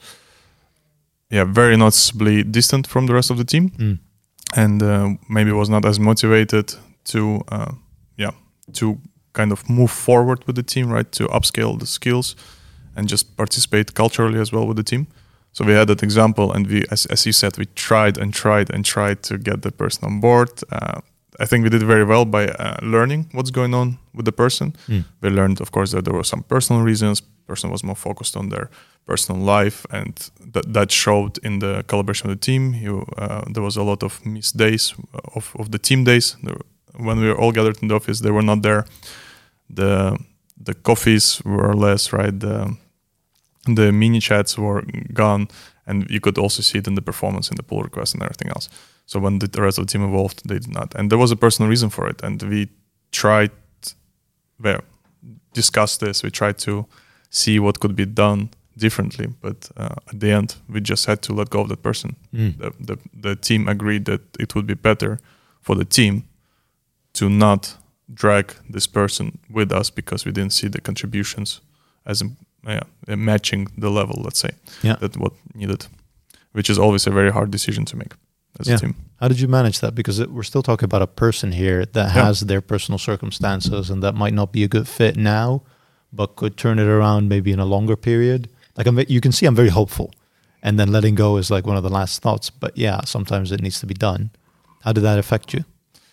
S2: yeah, very noticeably distant from the rest of the team,
S1: mm.
S2: and uh, maybe was not as motivated to, uh, yeah, to kind of move forward with the team, right? To upscale the skills and just participate culturally as well with the team. So we had that example, and we, as, as you said, we tried and tried and tried to get the person on board. Uh, I think we did very well by uh, learning what's going on with the person.
S1: Mm.
S2: We learned, of course, that there were some personal reasons. Person was more focused on their personal life, and that that showed in the collaboration with the team. You, uh, there was a lot of missed days of, of the team days. There, when we were all gathered in the office, they were not there. The the coffees were less, right? The, the mini chats were gone, and you could also see it in the performance, in the pull requests and everything else. So when the rest of the team evolved, they did not. And there was a personal reason for it. And we tried, well, discussed this. We tried to see what could be done differently. But uh, at the end, we just had to let go of that person.
S1: Mm.
S2: The, the, the team agreed that it would be better for the team to not drag this person with us because we didn't see the contributions as yeah, matching the level, let's say,
S1: yeah.
S2: that what needed, which is always a very hard decision to make as
S1: yeah.
S2: a team.
S1: How did you manage that? Because it, we're still talking about a person here that
S2: yeah.
S1: has their personal circumstances and that might not be a good fit now, but could turn it around maybe in a longer period. Like I'm, you can see I'm very hopeful, and then letting go is like one of the last thoughts. But yeah, sometimes it needs to be done. How did that affect you?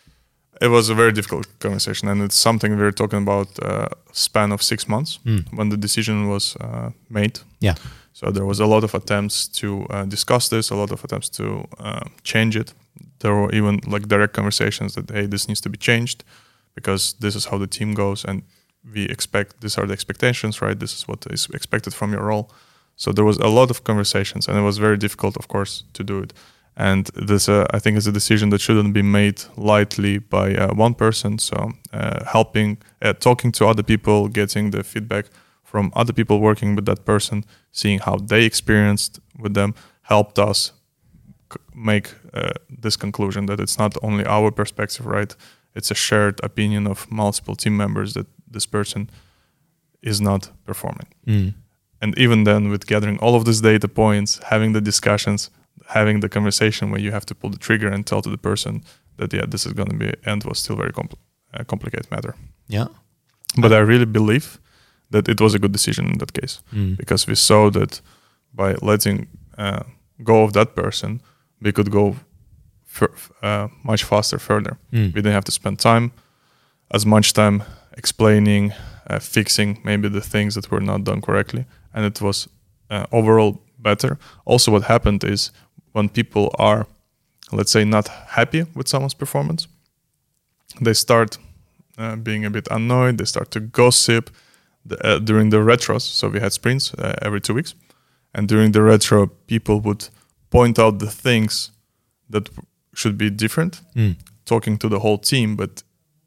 S2: It was a very difficult conversation, and it's something we were talking about a span of six months
S1: mm.
S2: when the decision was uh, made.
S1: Yeah.
S2: So there was a lot of attempts to uh, discuss this, a lot of attempts to uh, change it. There were even like direct conversations that, hey, this needs to be changed because this is how the team goes, and we expect, these are the expectations, right? This is what is expected from your role. So there was a lot of conversations, and it was very difficult, of course, to do it. And this, uh, I think, is a decision that shouldn't be made lightly by uh, one person. So uh, helping, uh, talking to other people, getting the feedback from other people working with that person, seeing how they experienced with them, helped us c- make uh, this conclusion that it's not only our perspective, right? It's a shared opinion of multiple team members that this person is not performing.
S1: Mm.
S2: And even then, with gathering all of these data points, having the discussions, having the conversation where you have to pull the trigger and tell to the person that, yeah, this is going to be, and was still very compl- uh, complicated matter.
S1: Yeah.
S2: But I really believe that it was a good decision in that case,
S1: mm.
S2: because we saw that by letting uh, go of that person, we could go f- uh, much faster further.
S1: Mm.
S2: We didn't have to spend time, as much time explaining, uh, fixing maybe the things that were not done correctly. And it was uh, overall better. Also, what happened is when people are, let's say, not happy with someone's performance, they start uh, being a bit annoyed. They start to gossip the, uh, during the retros. So we had sprints uh, every two weeks. And during the retro, people would point out the things that should be different,
S1: mm.
S2: talking to the whole team, but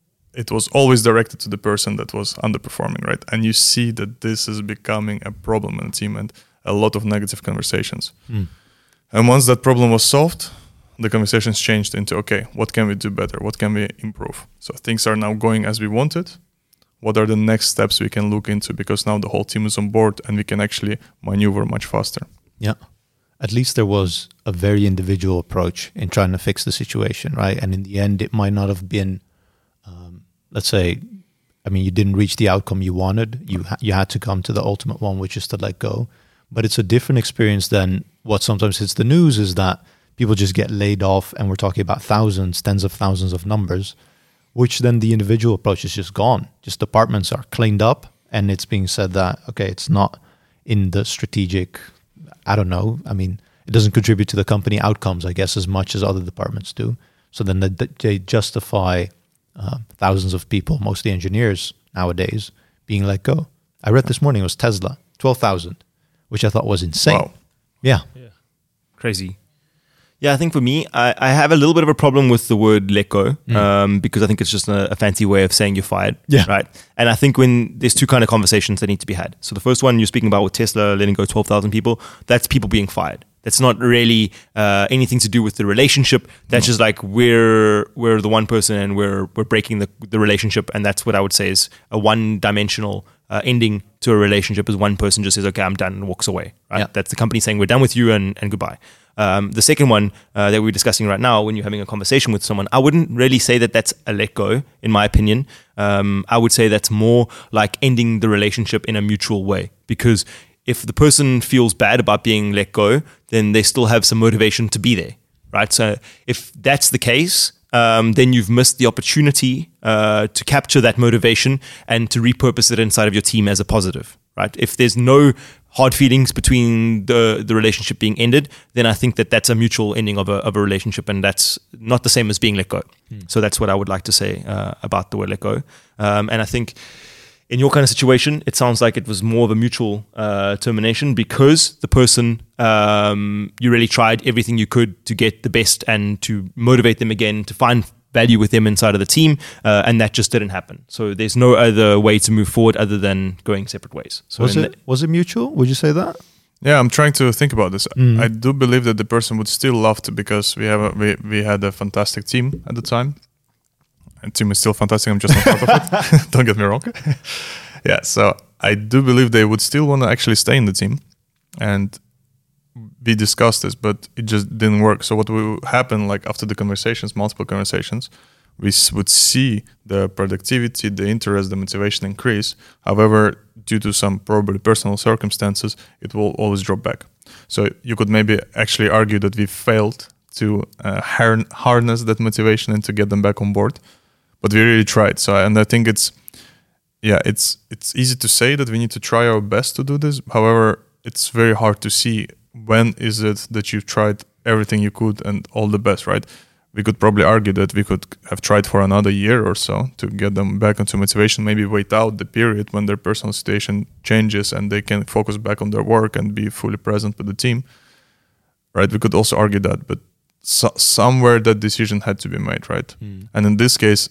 S2: it was always directed to the person that was underperforming, right? And you see that this is becoming a problem in the team and a lot of negative conversations.
S1: Mm.
S2: And once that problem was solved, the conversations changed into, okay, what can we do better? What can we improve? So things are now going as we wanted. What are the next steps we can look into? Because now the whole team is on board and we can actually maneuver much faster.
S1: Yeah. At least there was a very individual approach in trying to fix the situation, right? And in the end, it might not have been, um, let's say, I mean, you didn't reach the outcome you wanted. You ha- you had to come to the ultimate one, which is to let go. But it's a different experience than what sometimes hits the news, is that people just get laid off, and we're talking about thousands, tens of thousands of numbers, which then the individual approach is just gone. Just departments are cleaned up, and it's being said that, okay, it's not in the strategic, I don't know, I mean, it doesn't contribute to the company outcomes, I guess, as much as other departments do. So then they, they justify uh, thousands of people, mostly engineers nowadays, being let go. I read this morning it was Tesla, twelve thousand, which I thought was insane.
S2: Wow.
S1: Yeah.
S3: Yeah. Crazy. Yeah, I think for me, I, I have a little bit of a problem with the word let go
S1: Mm.
S3: um, because I think it's just a, a fancy way of saying you're fired.
S1: Yeah.
S3: Right. And I think when there's two kind of conversations that need to be had. So the first one you're speaking about with Tesla letting go twelve thousand people, that's people being fired. That's not really uh, anything to do with the relationship. That's just like we're we're the one person and we're we're breaking the the relationship, and that's what I would say is a one dimensional uh, ending to a relationship. Is one person just says, "Okay, I'm done," and walks away. Right?
S1: Yeah.
S3: That's the company saying, "We're done with you," and and goodbye. Um, the second one uh, that we're discussing right now, when you're having a conversation with someone, I wouldn't really say that that's a let go, in my opinion. Um, I would say that's more like ending the relationship in a mutual way, because if the person feels bad about being let go, then they still have some motivation to be there, right? So if that's the case, um, then you've missed the opportunity uh, to capture that motivation and to repurpose it inside of your team as a positive, right? If there's no hard feelings between the the relationship being ended, then I think that that's a mutual ending of a of a relationship, and that's not the same as being let go. Mm. So that's what I would like to say uh, about the word let go. Um, and I think in your kind of situation, it sounds like it was more of a mutual uh, termination because the person, um, you really tried everything you could to get the best and to motivate them again, to find value with them inside of the team, uh, and that just didn't happen. So there's no other way to move forward other than going separate ways. So
S1: was
S3: in
S1: it was it mutual? Would you say that?
S2: Yeah, I'm trying to think about this.
S1: Mm.
S2: I do believe that the person would still love to, because we have a, we we had a fantastic team at the time. And team is still fantastic. I'm just not part of it. Don't get me wrong. Yeah, so I do believe they would still want to actually stay in the team, and we discussed this, but it just didn't work. So what will happen, like after the conversations, multiple conversations, we s- would see the productivity, the interest, the motivation increase. However, due to some probably personal circumstances, it will always drop back. So you could maybe actually argue that we failed to uh, har- harness that motivation and to get them back on board. But we really tried. So, and I think it's, yeah, it's it's easy to say that we need to try our best to do this. However, it's very hard to see when is it that you've tried everything you could and all the best, right? We could probably argue that we could have tried for another year or so to get them back into motivation, maybe wait out the period when their personal situation changes and they can focus back on their work and be fully present with the team, right? We could also argue that, but so, somewhere that decision had to be made, right? Mm. And in this case,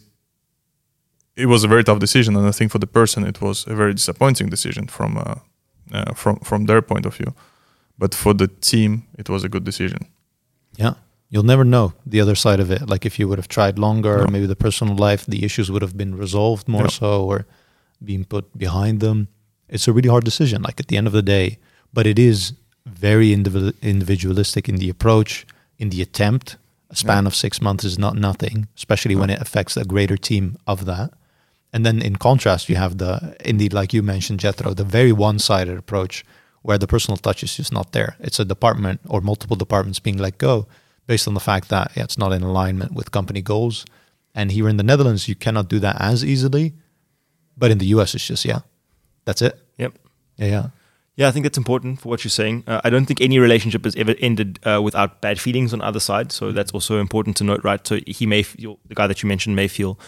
S2: it was a very tough decision, and I think for the person it was a very disappointing decision from uh, uh, from from their point of view. But for the team, it was a good decision.
S1: Yeah, you'll never know the other side of it. Like if you would have tried longer,
S2: No.
S1: or maybe the personal life, the issues would have been resolved more
S2: No.
S1: so, or being put behind them. It's a really hard decision. Like at the end of the day, but it is very individu- individualistic in the approach, in the attempt. A span
S2: Yeah.
S1: of six months is not nothing, especially
S2: No.
S1: when it affects a greater team of that. And then in contrast, you have the, indeed, like you mentioned, Jethro, the very one-sided approach where the personal touch is just not there. It's a department or multiple departments being let go based on the fact that yeah, it's not in alignment with company goals. And here in the Netherlands, you cannot do that as easily. But in the U S, it's just, yeah, that's it.
S3: Yep.
S1: Yeah, yeah.
S3: Yeah, I think that's important for what you're saying. Uh, I don't think any relationship has ever ended uh, without bad feelings on either side. So that's also important to note, right? So he may feel, the guy that you mentioned may feel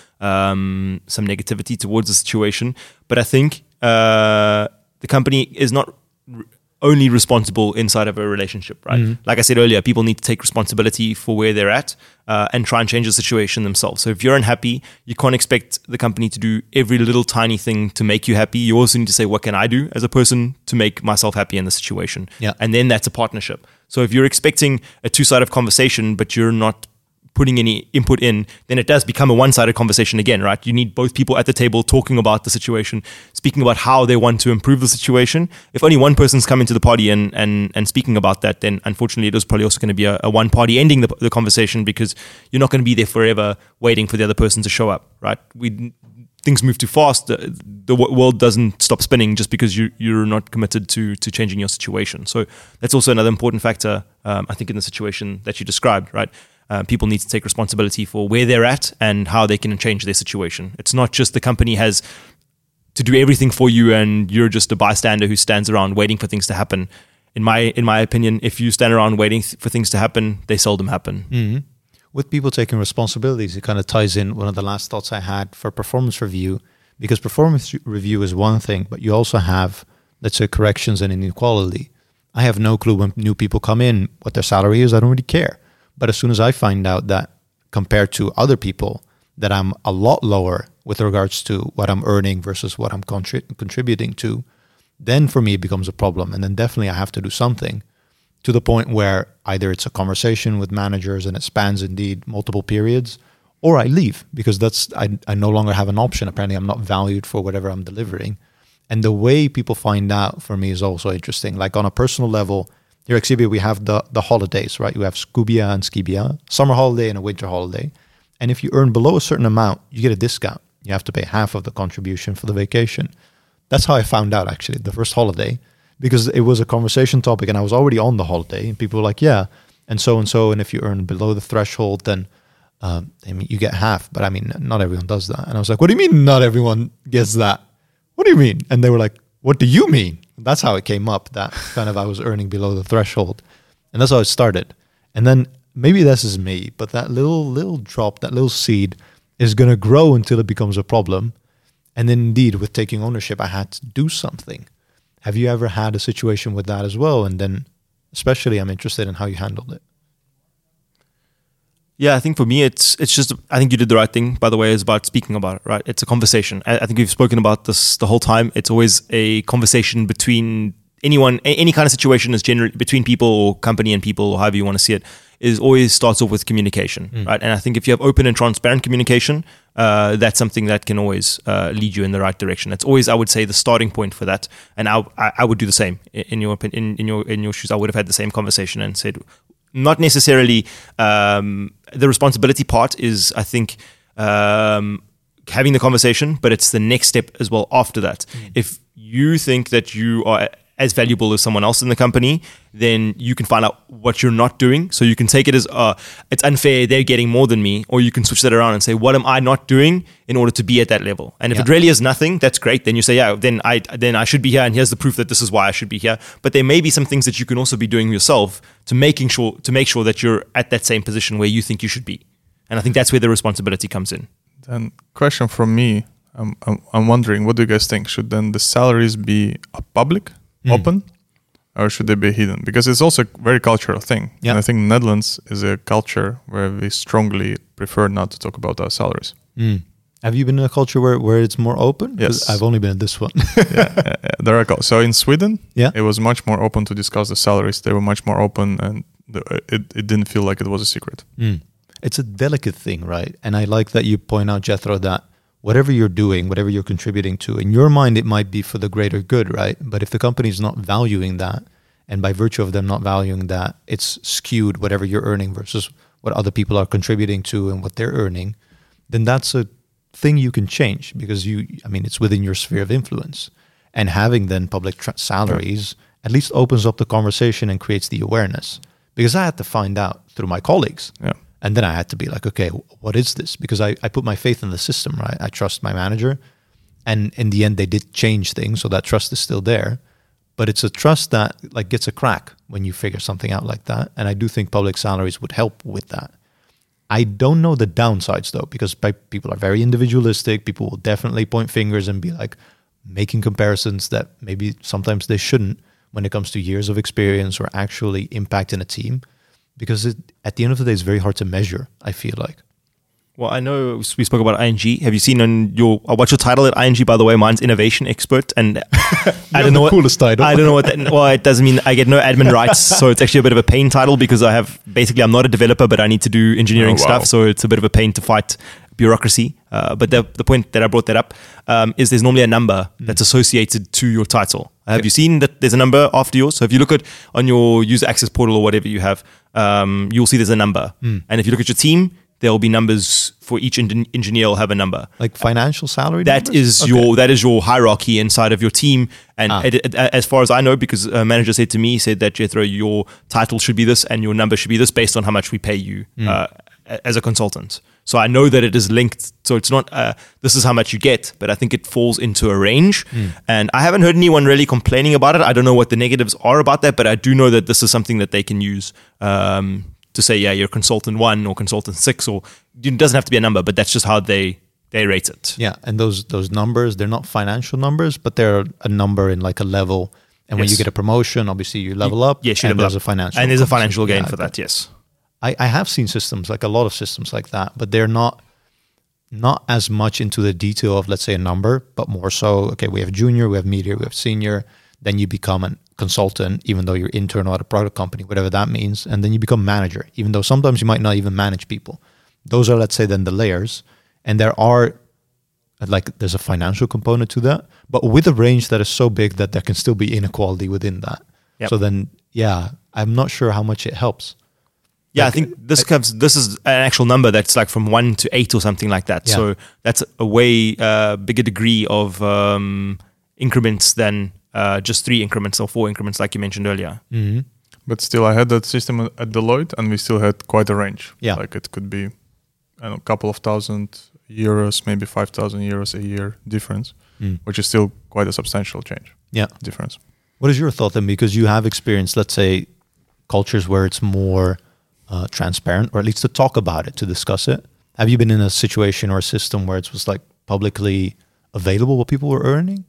S3: um, some negativity towards the situation. But I think uh, the company is not r- only responsible inside of a relationship, right?
S1: Mhm.
S3: Like I said earlier, people need to take responsibility for where they're at uh, and try and change the situation themselves. So if you're unhappy, you can't expect the company to do every little tiny thing to make you happy. You also need to say, what can I do as a person to make myself happy in the situation?
S1: Yeah.
S3: And then that's a partnership. So if you're expecting a two-sided conversation, but you're not putting any input in, then it does become a one-sided conversation again, right? You need both people at the table talking about the situation, speaking about how they want to improve the situation. If only one person's coming to the party and and, and speaking about that, then unfortunately it is probably also going to be a, a one-party ending the, the conversation, because you're not going to be there forever waiting for the other person to show up, right? We things move too fast. The, the world doesn't stop spinning just because you, you're not committed to to changing your situation. So that's also another important factor, um, I think, in the situation that you described, right? Uh, people need to take responsibility for where they're at and how they can change their situation. It's not just the company has to do everything for you, and you're just a bystander who stands around waiting for things to happen. In my in my opinion, if you stand around waiting th- for things to happen, they seldom happen.
S1: Mm-hmm. With people taking responsibilities, it kind of ties in one of the last thoughts I had for performance review, because performance review is one thing, but you also have, let's say, corrections and inequality. I have no clue when new people come in what their salary is. I don't really care. But as soon as I find out that compared to other people, that I'm a lot lower with regards to what I'm earning versus what I'm contri- contributing to, then for me it becomes a problem. And then definitely I have to do something, to the point where either it's a conversation with managers and it spans indeed multiple periods, or I leave, because that's I, I no longer have an option. Apparently I'm not valued for whatever I'm delivering. And the way people find out for me is also interesting. Like on a personal level, here at Xebia, we have the, the holidays, right? You have Scubia and Skibia, summer holiday and a winter holiday. And if you earn below a certain amount, you get a discount. You have to pay half of the contribution for the vacation. That's how I found out, actually, the first holiday, because it was a conversation topic and I was already on the holiday. And people were like, yeah, and so and so. And if you earn below the threshold, then um, I mean, you get half. But I mean, not everyone does that. And I was like, what do you mean not everyone gets that? What do you mean? And they were like, what do you mean? That's how it came up, that kind of I was earning below the threshold. And that's how it started. And then maybe this is me, but that little little drop, that little seed is going to grow until it becomes a problem. And then indeed, with taking ownership, I had to do something. Have you ever had a situation with that as well? And then especially I'm interested in how you handled it.
S3: Yeah, I think for me, it's it's just, I think you did the right thing, by the way, is about speaking about it, right? It's a conversation. I, I think we've spoken about this the whole time. It's always a conversation between anyone, any kind of situation is generally between people or company and people, or however you want to see it, is always starts off with communication, mm. right? And I think if you have open and transparent communication, uh, that's something that can always uh, lead you in the right direction. That's always, I would say, the starting point for that. And I, I, I would do the same in your in, in your in your shoes. I would have had the same conversation and said, not necessarily um, the responsibility part is, I think, um, having the conversation, but it's the next step as well after that. Mm. If you think that you are as valuable as someone else in the company, then you can find out what you're not doing. So you can take it as, uh, it's unfair, they're getting more than me. Or you can switch that around and say, what am I not doing in order to be at that level? And if yeah. it really is nothing, that's great. Then you say, yeah, then I then I should be here, and here's the proof that this is why I should be here. But there may be some things that you can also be doing yourself to making sure to make sure that you're at that same position where you think you should be. And I think that's where the responsibility comes in.
S2: Then question from me, I'm, I'm, I'm wondering, what do you guys think? Should then the salaries be a public? Mm. Open, or should they be hidden? Because it's also a very cultural thing.
S1: Yeah.
S2: And I think Netherlands is a culture where we strongly prefer not to talk about our salaries.
S1: Mm. Have you been in a culture where, where it's more open?
S2: Yes.
S1: I've only been in this one.
S2: yeah, yeah, yeah, there are co- so in Sweden,
S1: yeah.
S2: it was much more open to discuss the salaries. They were much more open, and the, it, it didn't feel like it was a secret.
S1: Mm. It's a delicate thing, right? And I like that you point out, Jethro, that whatever you're doing, whatever you're contributing to, in your mind, it might be for the greater good, right? But if the company is not valuing that, and by virtue of them not valuing that, it's skewed whatever you're earning versus what other people are contributing to and what they're earning, then that's a thing you can change, because you, I mean, it's within your sphere of influence. And having then public tra- salaries at least opens up the conversation and creates the awareness. Because I had to find out through my colleagues.
S2: Yeah.
S1: And then I had to be like, okay, what is this? Because I, I put my faith in the system, right? I trust my manager. And in the end, they did change things. So that trust is still there. But it's a trust that like gets a crack when you figure something out like that. And I do think public salaries would help with that. I don't know the downsides, though, because people are very individualistic. People will definitely point fingers and be like making comparisons that maybe sometimes they shouldn't when it comes to years of experience or actually impact in a team. Because it, at the end of the day, it's very hard to measure, I feel like.
S3: Well, I know we spoke about I N G. Have you seen on your, uh, what's your title at I N G, by the way? Mine's Innovation Expert. And I don't know what,
S1: coolest title.
S3: I don't know what that, well, it doesn't mean I get no admin rights. So it's actually a bit of a pain title, because I have, basically I'm not a developer, but I need to do engineering oh, wow. stuff. So it's a bit of a pain to fight bureaucracy. Uh, but the the point that I brought that up um, is there's normally a number mm. that's associated to your title. Have okay. you seen that there's a number after yours? So if you look at on your user access portal or whatever you have, um, you'll see there's a number. Mm. And if you look at your team, there will be numbers for each en- engineer will have a number.
S1: Like financial salary
S3: That
S1: numbers?
S3: is
S1: okay.
S3: your that is your hierarchy inside of your team. And
S1: ah.
S3: it, it, as far as I know, because a manager said to me, he said that, Jethro, your title should be this and your number should be this based on how much we pay you mm. uh, as a consultant. So I know that it is linked. So it's not, uh, this is how much you get, but I think it falls into a range. Mm. And I haven't heard anyone really complaining about it. I don't know what the negatives are about that, but I do know that this is something that they can use um, to say, yeah, you're consultant one or consultant six, or it doesn't have to be a number, but that's just how they they rate it.
S1: Yeah, and those those numbers, they're not financial numbers, but they're a number in like a level. And yes. when you get a promotion, obviously you level up.
S3: Yes, you
S1: and
S3: level
S1: there's
S3: up.
S1: a financial
S3: and there's a financial gain yeah, for that. Yes,
S1: I, I have seen systems like a lot of systems like that, but they're not not as much into the detail of, let's say, a number, but more so. Okay, we have junior, we have media, we have senior. Then you become a consultant, even though you're internal at a product company, whatever that means, and then you become manager, even though sometimes you might not even manage people. Those are, let's say, then the layers, and there are. Like there's a financial component to that, but with a range that is so big that there can still be inequality within that. Yep. So then, yeah, I'm not sure how much it helps.
S3: Yeah,
S1: like,
S3: I think this I, comes. This is an actual number that's like from one to eight or something like that. Yeah. So that's a way uh, bigger degree of um, increments than uh, just three increments or four increments, like you mentioned earlier.
S1: Mm-hmm.
S2: But still, I had that system at Deloitte, and we still had quite a range.
S1: Yeah,
S2: like it could be, I don't know, a couple of thousand euros, maybe five thousand euros a year difference, mm. which is still quite a substantial change.
S1: Yeah,
S2: difference.
S1: What is your thought then? Because you have experienced, let's say, cultures where it's more uh, transparent, or at least to talk about it, to discuss it. Have you been in a situation or a system where it was like publicly available what people were earning?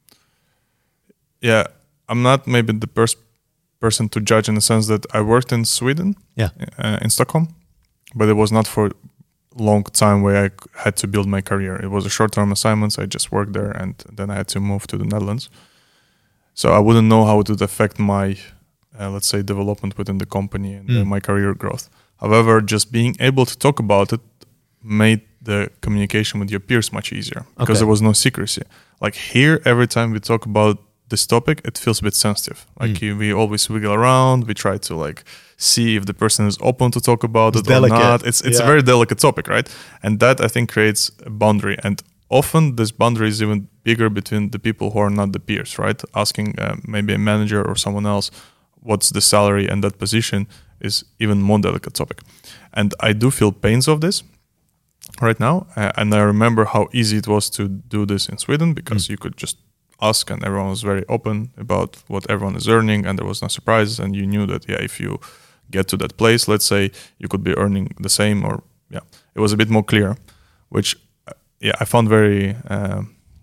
S2: Yeah, I'm not maybe the first person to judge in the sense that I worked in Sweden,
S1: yeah,
S2: uh, in Stockholm, but it was not for long time where I had to build my career. It was a short-term assignments. I just worked there, and then I had to move to the Netherlands. So I wouldn't know how it would affect my, uh, let's say, development within the company and mm. uh, my career growth. However, just being able to talk about it made the communication with your peers much easier because okay. there was no secrecy. Like here, every time we talk about this topic, it feels a bit sensitive. Like mm. you, we always wiggle around. We try to like see if the person is open to talk about
S1: it's
S2: it
S1: delicate.
S2: or not. It's it's
S1: yeah.
S2: a very delicate topic, right? And that I think creates a boundary. And often this boundary is even bigger between the people who are not the peers, right? Asking uh, maybe a manager or someone else what's the salary and that position is even more delicate topic. And I do feel pains of this right now. Uh, and I remember how easy it was to do this in Sweden because mm. you could just ask and everyone was very open about what everyone is earning and there was no surprises and you knew that, yeah, if you get to that place, let's say you could be earning the same or, yeah, it was a bit more clear, which, uh, yeah, I found very uh,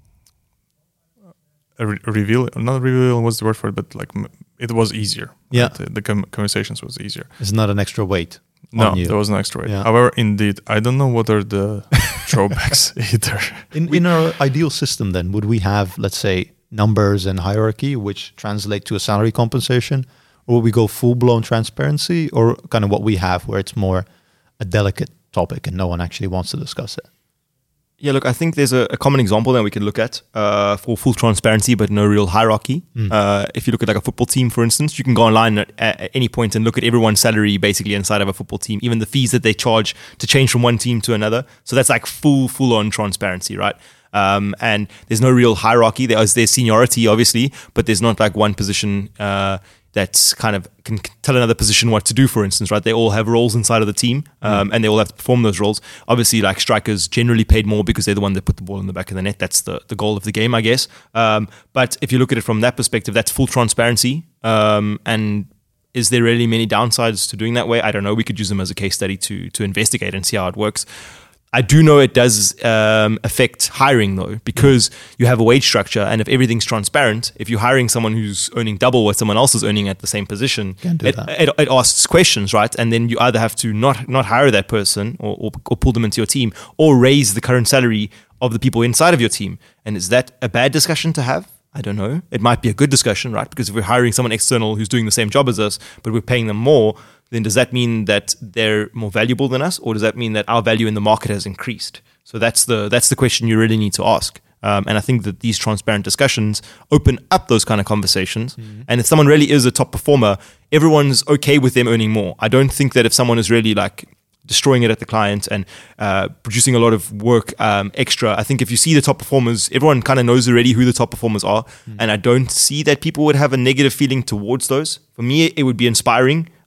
S2: re- reveal, not reveal was the word for it, but like it was easier.
S1: Yeah.
S2: Right? The, the com- conversations was easier.
S1: It's not an extra weight.
S2: No, there was no extra weight. Yeah. However, indeed, I don't know what are the drawbacks either.
S1: In in our ideal system, then, would we have, let's say, numbers and hierarchy, which translate to a salary compensation, or would we go full-blown transparency, or kind of what we have, where it's more a delicate topic and no one actually wants to discuss it?
S3: Yeah, look, I think there's a, a common example that we can look at uh, for full transparency, but no real hierarchy. Mm. Uh, if you look at like a football team, for instance, you can go online at, at any point and look at everyone's salary basically inside of a football team, even the fees that they charge to change from one team to another. So that's like full, full-on transparency, right? Um, and there's no real hierarchy. There's, there's seniority, obviously, but there's not like one position uh, that's kind of can tell another position what to do, for instance, right? They all have roles inside of the team um, mm. and they all have to perform those roles. Obviously, like strikers generally paid more because they're the one that put the ball in the back of the net. That's the, the goal of the game, I guess. Um, but if you look at it from that perspective, that's full transparency. Um, and is there really many downsides to doing that way? I don't know. We could use them as a case study to to investigate and see how it works. I do know it does um, affect hiring, though, because you have a wage structure, and if everything's transparent, if you're hiring someone who's earning double what someone else is earning at the same position, it, it, it asks questions, right? And then you either have to not not hire that person or, or, or pull them into your team, or raise the current salary of the people inside of your team. And is that a bad discussion to have? I don't know. It might be a good discussion, right? Because if we're hiring someone external who's doing the same job as us, but we're paying them more, then does that mean that they're more valuable than us, or does that mean that our value in the market has increased? So that's the that's the question you really need to ask. Um, and I think that these transparent discussions open up those kind of conversations. Mm-hmm. And if someone really is a top performer, everyone's okay with them earning more. I don't think that if someone is really like destroying it at the client and uh, producing a lot of work um, extra, I think if you see the top performers, everyone kind of knows already who the top performers are. Mm. And I don't see that people would have a negative feeling towards those. For me, it would be inspiring.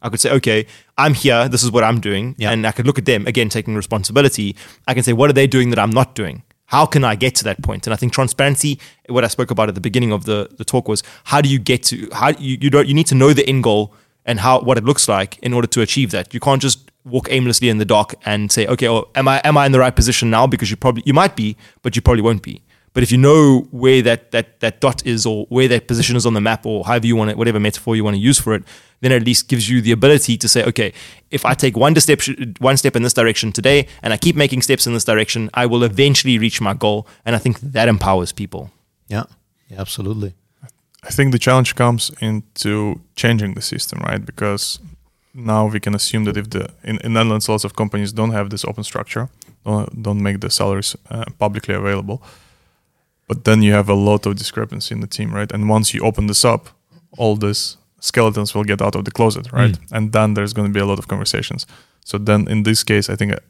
S3: I could say, okay, I'm here, this is what I'm doing.
S1: Yeah.
S3: And I could look at them, again, taking responsibility. I can say, what are they doing that I'm not doing? How can I get to that point? And I think transparency, what I spoke about at the beginning of the, the talk was, how do you get to, how you, you don't, you need to know the end goal and how, what it looks like in order to achieve that. You can't just walk aimlessly in the dark and say, okay, well, am I, am I in the right position now? Because you probably, you might be, but you probably won't be. But if you know where that, that, that dot is or where that position is on the map or however you want it, whatever metaphor you want to use for it, then it at least gives you the ability to say, okay, if I take one step, one step in this direction today and I keep making steps in this direction, I will eventually reach my goal. And I think that empowers people.
S1: Yeah, yeah, absolutely.
S2: I think the challenge comes into changing the system, right? Because now we can assume that if the in, in Netherlands, lots of companies don't have this open structure, don't, don't make the salaries uh, publicly available. But then you have a lot of discrepancy in the team, right? And once you open this up, all these skeletons will get out of the closet, right? Mm. And then there's going to be a lot of conversations. So then in this case, I think, uh,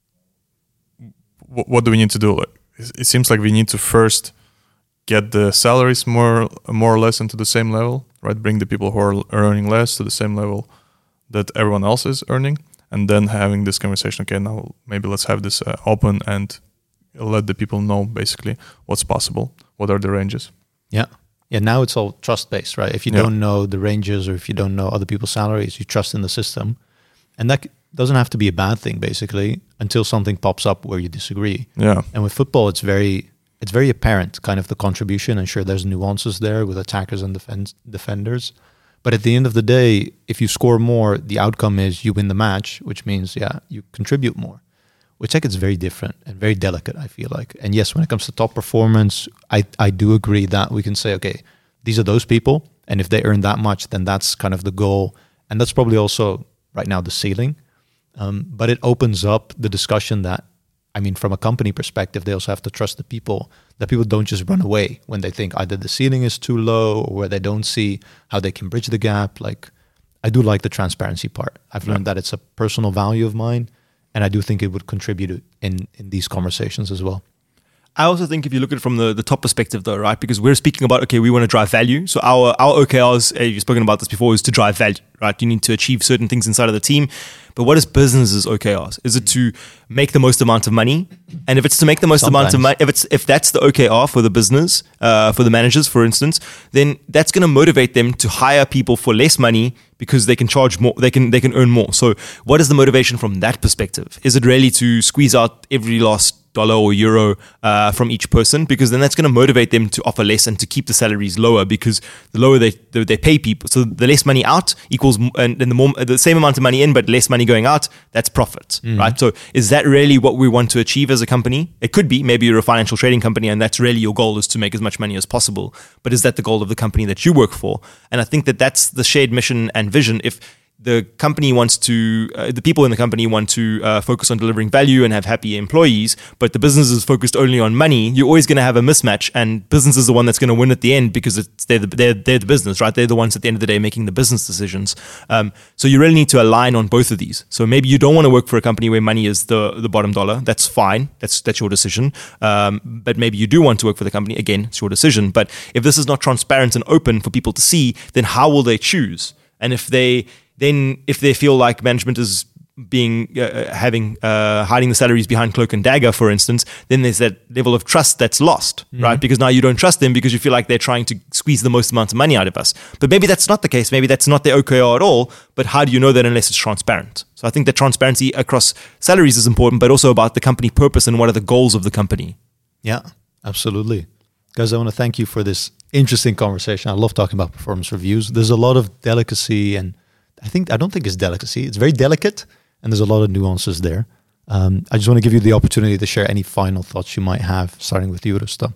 S2: w- what do we need to do? Like, it, it seems like we need to first get the salaries more, more or less into the same level, right? Bring the people who are earning less to the same level that everyone else is earning. And then having this conversation, okay, now maybe let's have this uh, open and let the people know basically what's possible, what are the ranges.
S1: Yeah. Yeah, now it's all trust-based, right? If you
S2: Yeah.
S1: don't know the ranges or if you don't know other people's salaries, you trust in the system. And that c- doesn't have to be a bad thing, basically, until something pops up where you disagree.
S2: Yeah.
S1: And with football, it's very it's very apparent, kind of the contribution. And sure, there's nuances there with attackers and defense, defenders. But at the end of the day, if you score more, the outcome is you win the match, which means, yeah, you contribute more. Which I think is very different and very delicate, I feel like. And yes, when it comes to top performance, I, I do agree that we can say, okay, these are those people. And if they earn that much, then that's kind of the goal. And that's probably also right now the ceiling. Um, but it opens up the discussion that, I mean, from a company perspective, they also have to trust the people, that people don't just run away when they think either the ceiling is too low or where they don't see how they can bridge the gap. Like, I do like the transparency part. I've learned
S2: Yeah.
S1: that it's a personal value of mine. And I do think it would contribute in, in these conversations as well.
S3: I also think if you look at it from the, the top perspective though, right? Because we're speaking about, okay, we want to drive value. So our, our O K Rs, uh, you've spoken about this before, is to drive value, right? You need to achieve certain things inside of the team. But what is business's O K Rs? Is it to make the most amount of money? And if it's to make the most
S1: Sometimes.
S3: amount of money, if it's if that's the O K R for the business, uh, for the managers, for instance, then that's going to motivate them to hire people for less money because they can charge more, they can they can earn more. So what is the motivation from that perspective? Is it really to squeeze out every last dollar or euro uh, from each person? Because then that's going to motivate them to offer less and to keep the salaries lower, because the lower they they, they pay people, so the less money out equals m- and then the more the same amount of money in but less money going out, that's profit,
S1: Mm.
S3: right? So is that really what we want to achieve as a company? It could be, maybe you're a financial trading company and that's really your goal, is to make as much money as possible, but is that the goal of the company that you work for? And I think that that's the shared mission and vision. If the company wants to, uh, the people in the company want to uh, focus on delivering value and have happy employees, but the business is focused only on money, you're always going to have a mismatch, and business is the one that's going to win at the end because it's, they're, the, they're, they're the business, right? They're the ones at the end of the day making the business decisions. Um, so you really need to align on both of these. So maybe you don't want to work for a company where money is the, the bottom dollar. That's fine. That's, that's your decision. Um, but maybe you do want to work for the company. Again, it's your decision. But if this is not transparent and open for people to see, then how will they choose? And if they then if they feel like management is being uh, having uh, hiding the salaries behind cloak and dagger, for instance, then there's that level of trust that's lost, mm-hmm. right? Because now you don't trust them because you feel like they're trying to squeeze the most amount of money out of us. But maybe that's not the case. Maybe that's not their O K R at all. But how do you know that unless it's transparent? So I think that transparency across salaries is important, but also about the company purpose and what are the goals of the company.
S1: Yeah, absolutely. Guys, I want to thank you for this interesting conversation. I love talking about performance reviews. There's a lot of delicacy, and I think I don't think it's delicacy. It's very delicate, and there's a lot of nuances there. Um, I just want to give you the opportunity to share any final thoughts you might have, starting with you, Rustam.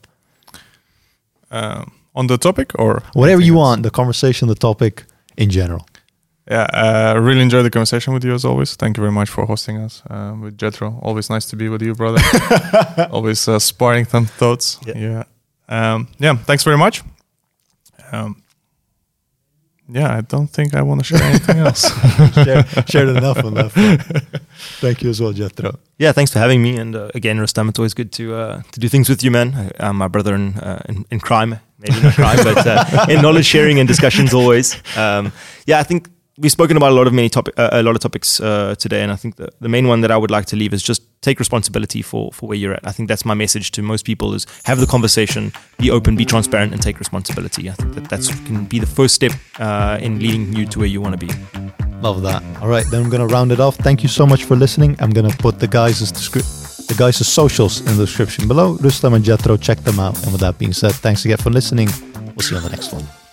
S2: Um, on the topic or
S1: Whatever you
S2: else?
S1: want, the conversation, the topic in general.
S2: Yeah, I uh, really enjoyed the conversation with you as always. Thank you very much for hosting us uh, with Jethro. Always nice to be with you, brother. Always uh, sparring some thoughts.
S1: Yeah.
S2: Yeah. Um, yeah, thanks very much. Um, yeah, I don't think I want to share anything else.
S1: Shared, shared enough on that front. Thank you as well, Jethro.
S3: Yeah, thanks for having me. And uh, again, Rustam, it's always good to uh, to do things with you, man. I, I'm my brother in, uh, in in crime, maybe not crime, but uh, in knowledge sharing and discussions always. Um, yeah, I think we've spoken about a lot of many topic, uh, a lot of topics uh, today, and I think the, the main one that I would like to leave is just take responsibility for for where you're at. I think that's my message to most people: is have the conversation, be open, be transparent, and take responsibility. I think that that's can be the first step uh, in leading you to where you want to be.
S1: Love that. All right, then I'm going to round it off. Thank you so much for listening. I'm going to put the guys' descri- the guys' socials in the description below. Rustam and Jethro, check them out. And with that being said, thanks again for listening. We'll see you on the next one.